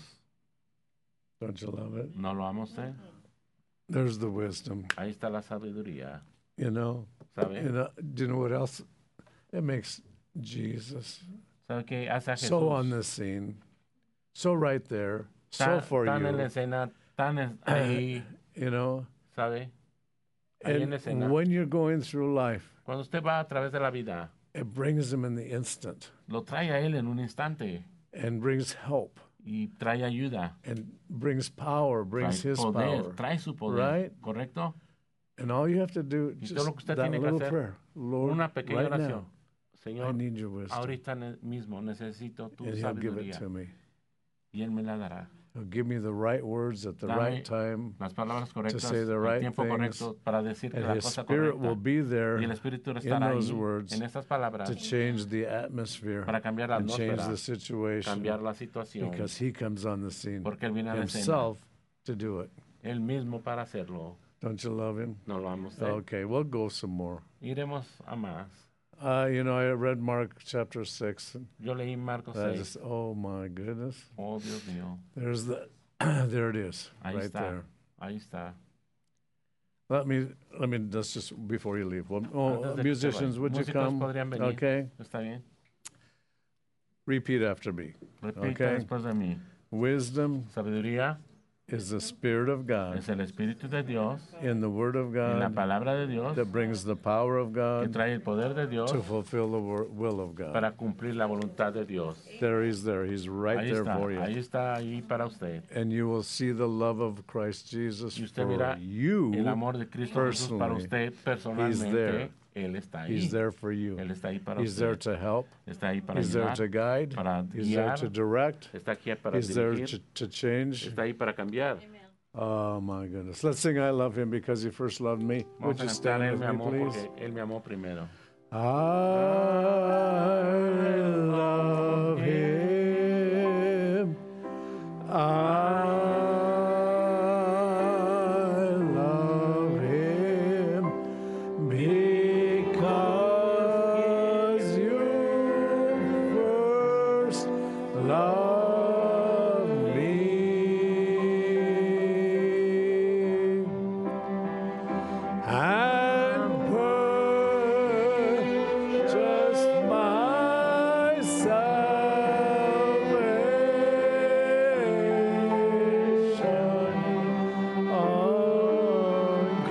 Don't you love it? ¿No lo ama usted? There's the wisdom. Ahí está la sabiduría. You know, ¿Sabe? you know, do you know what else? It makes Jesus ¿Sabe qué hace a Jesús? so on the scene, so right there, so Tan, for tan en la you, escena, tan es- ahí, you know. ¿sabe? Ahí en la And escena. when you're going through life, Cuando usted va a través de la vida, it brings him in the instant lo trae a él en un instante and brings help y trae ayuda, and brings power, trae brings his poder, power. trae su poder, Right? ¿correcto? And all you have to do, Y just todo lo que usted that tiene que little hacer, prayer, Lord, Una pequeña right oración. now, I Señor, need your wisdom. ahorita ne- mismo necesito tu And he'll give it sabiduría to me. y él me la dará. He'll give me the right words at the Dame right time, las palabras correctas, say the el right tiempo things, correcto para decir and la his cosa spirit correcta. will be there Y el Espíritu in estará those ahí, words en estas palabras, to change the atmosphere para cambiar la and change atmósfera, the situation, cambiar la situación, because he comes on the scene porque él viene a la escena, himself to do it. él mismo para hacerlo. Don't you love him? No lo ama usted. Okay, we'll go some more. Iremos a más. Uh, you know, I read Mark chapter six. And Yo leí Marcos I seis. just, oh my goodness. Oh, Dios mío. There's the, there it is, Ahí right está. there. Ahí está. Let me, let me, that's just before you leave. Well, oh, Antes de que se musicians, vaya. would you Músicos come? podrían venir. Okay, ¿Está bien? repeat after me. Repita Okay. después de mí. Wisdom Sabiduría is the Spirit of God es el Espíritu de Dios, in the Word of en la God palabra de Dios, that brings the power of que God trae el poder de Dios to fulfill the wor- will of God. para cumplir la voluntad de Dios. There he's there. He's right Ahí there está, for you. ahí está, ahí para usted. And you will see the love of Christ Jesus Y usted for verá you. el amor de Cristo Jesús para personally. usted He's personalmente. there. Él está ahí. He's there for you. Él está ahí para He's there usted. to help. Está ahí para He's there ayudar. to guide. para He's there guiar. to direct. Está aquí para He's there dirigir. to, to change. Está ahí para cambiar. Oh my goodness. Let's sing I Love Him because He first loved me. Would Vamos a you cantar stand Él with me me, amó please? porque Él me amó primero. I love Him. I love Him because you first loved me and purchased my salvation on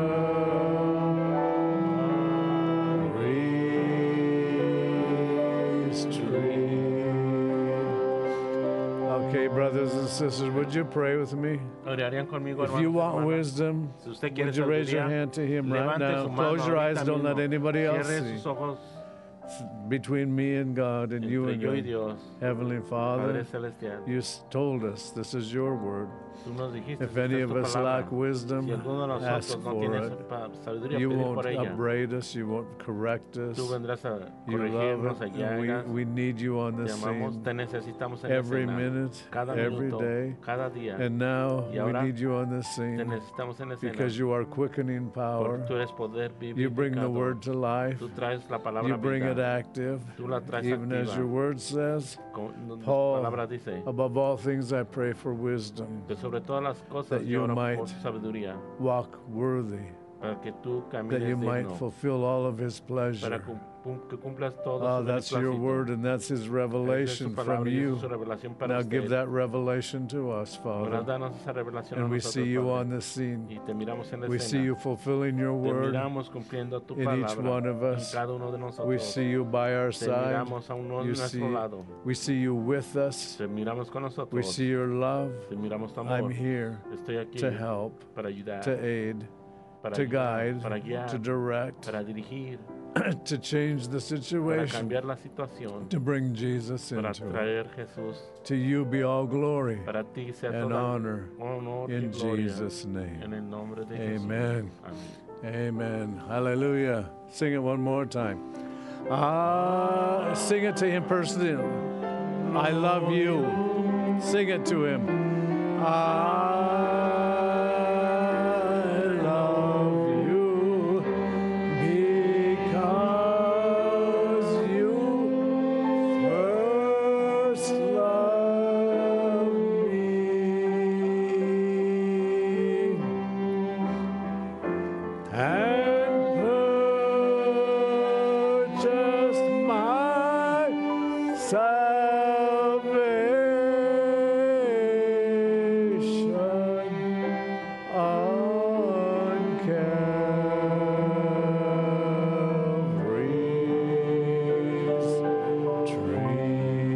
Calvary's tree. Okay, brothers and sisters, would you pray with me? Orarían conmigo, If hermanos, you want hermanas. wisdom, Si usted quiere would you raise your sabiduría, hand to Him right levante now? su mano Close your eyes, ahorita don't let mismo. anybody else Cierre see. sus ojos Between me and God and you entre and yo y God. Dios. Heavenly Padre Father, Celestial, you s- told us this is your word. tú nos dijiste, If esta any es of tu us palabra. lack wisdom, Si alguno de ask nosotros no for tiene it. esa pa- sabiduría, You pedir won't por ella. upbraid us, you won't correct us. Tú vendrás a You corregirnos, love a it, and we, guiarnos. we need you on Te the amamos, scene te necesitamos en la every escena. minute, Cada every minuto, day. cada día. And now Y we ahora need you on the Te scene necesitamos en la escena. because you are quickening power. Porque tú eres poder You bring the vivificador. word to life. Tú traes la palabra You bring it vida. active, Tú la traes even as activa. your word says. Como la Paul, palabra dice above all things, I pray for wisdom. que sobre todas las cosas that you yo oro might por sabiduría, Walk worthy para que tú that camines you might digno, fulfill all of his para pleasure. cum- cum- que cumplas todo Oh, su that's your beneplácito. word, and that's his Esa es su revelation palabra from y esa es you. su revelación para Now usted. give that revelation to us, Ahora Father. danos esa revelación a And we nosotros, see you Padre. on the scene. Y te miramos en la We see escena. you fulfilling your Te word. miramos cumpliendo tu in each palabra one of en us. cada uno de nosotros. We see you by our Te side. miramos a uno de You nuestro see, lado. we see you with us. Te miramos con nosotros. We see your love. Te miramos tu I'm amor. here Estoy aquí to help, para ayudar, to aid, para to ayudar, guide, para guiar, to direct, para dirigir, to change the para situation, cambiar la situación, to bring Jesus para into it. traer Jesús. To you be all glory Para ti sea and toda honor honor y in gloria. Jesus' name. En el nombre de Amen. Jesús. Amén. Amen. Hallelujah. Sing it one more time. Ah, sing it to him personally. I love you. Sing it to him. I love you because you first loved me and purchased my salvation on Calvary's tree.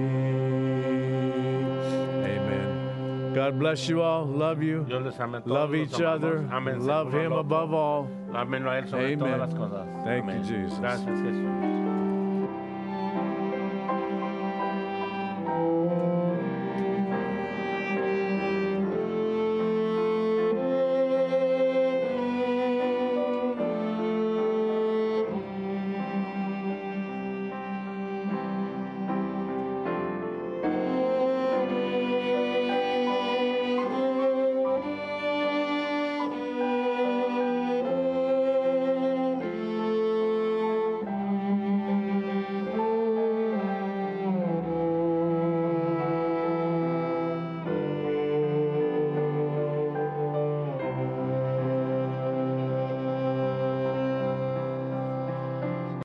Amen. God bless you all. Love you. Dios les ame a todos, Love los each amamos. other. Ámense Love uno al him otro. above all. Ámenlo a él sobre Amen. todas las cosas. Thank you, Amén. Jesus. Gracias, Jesús.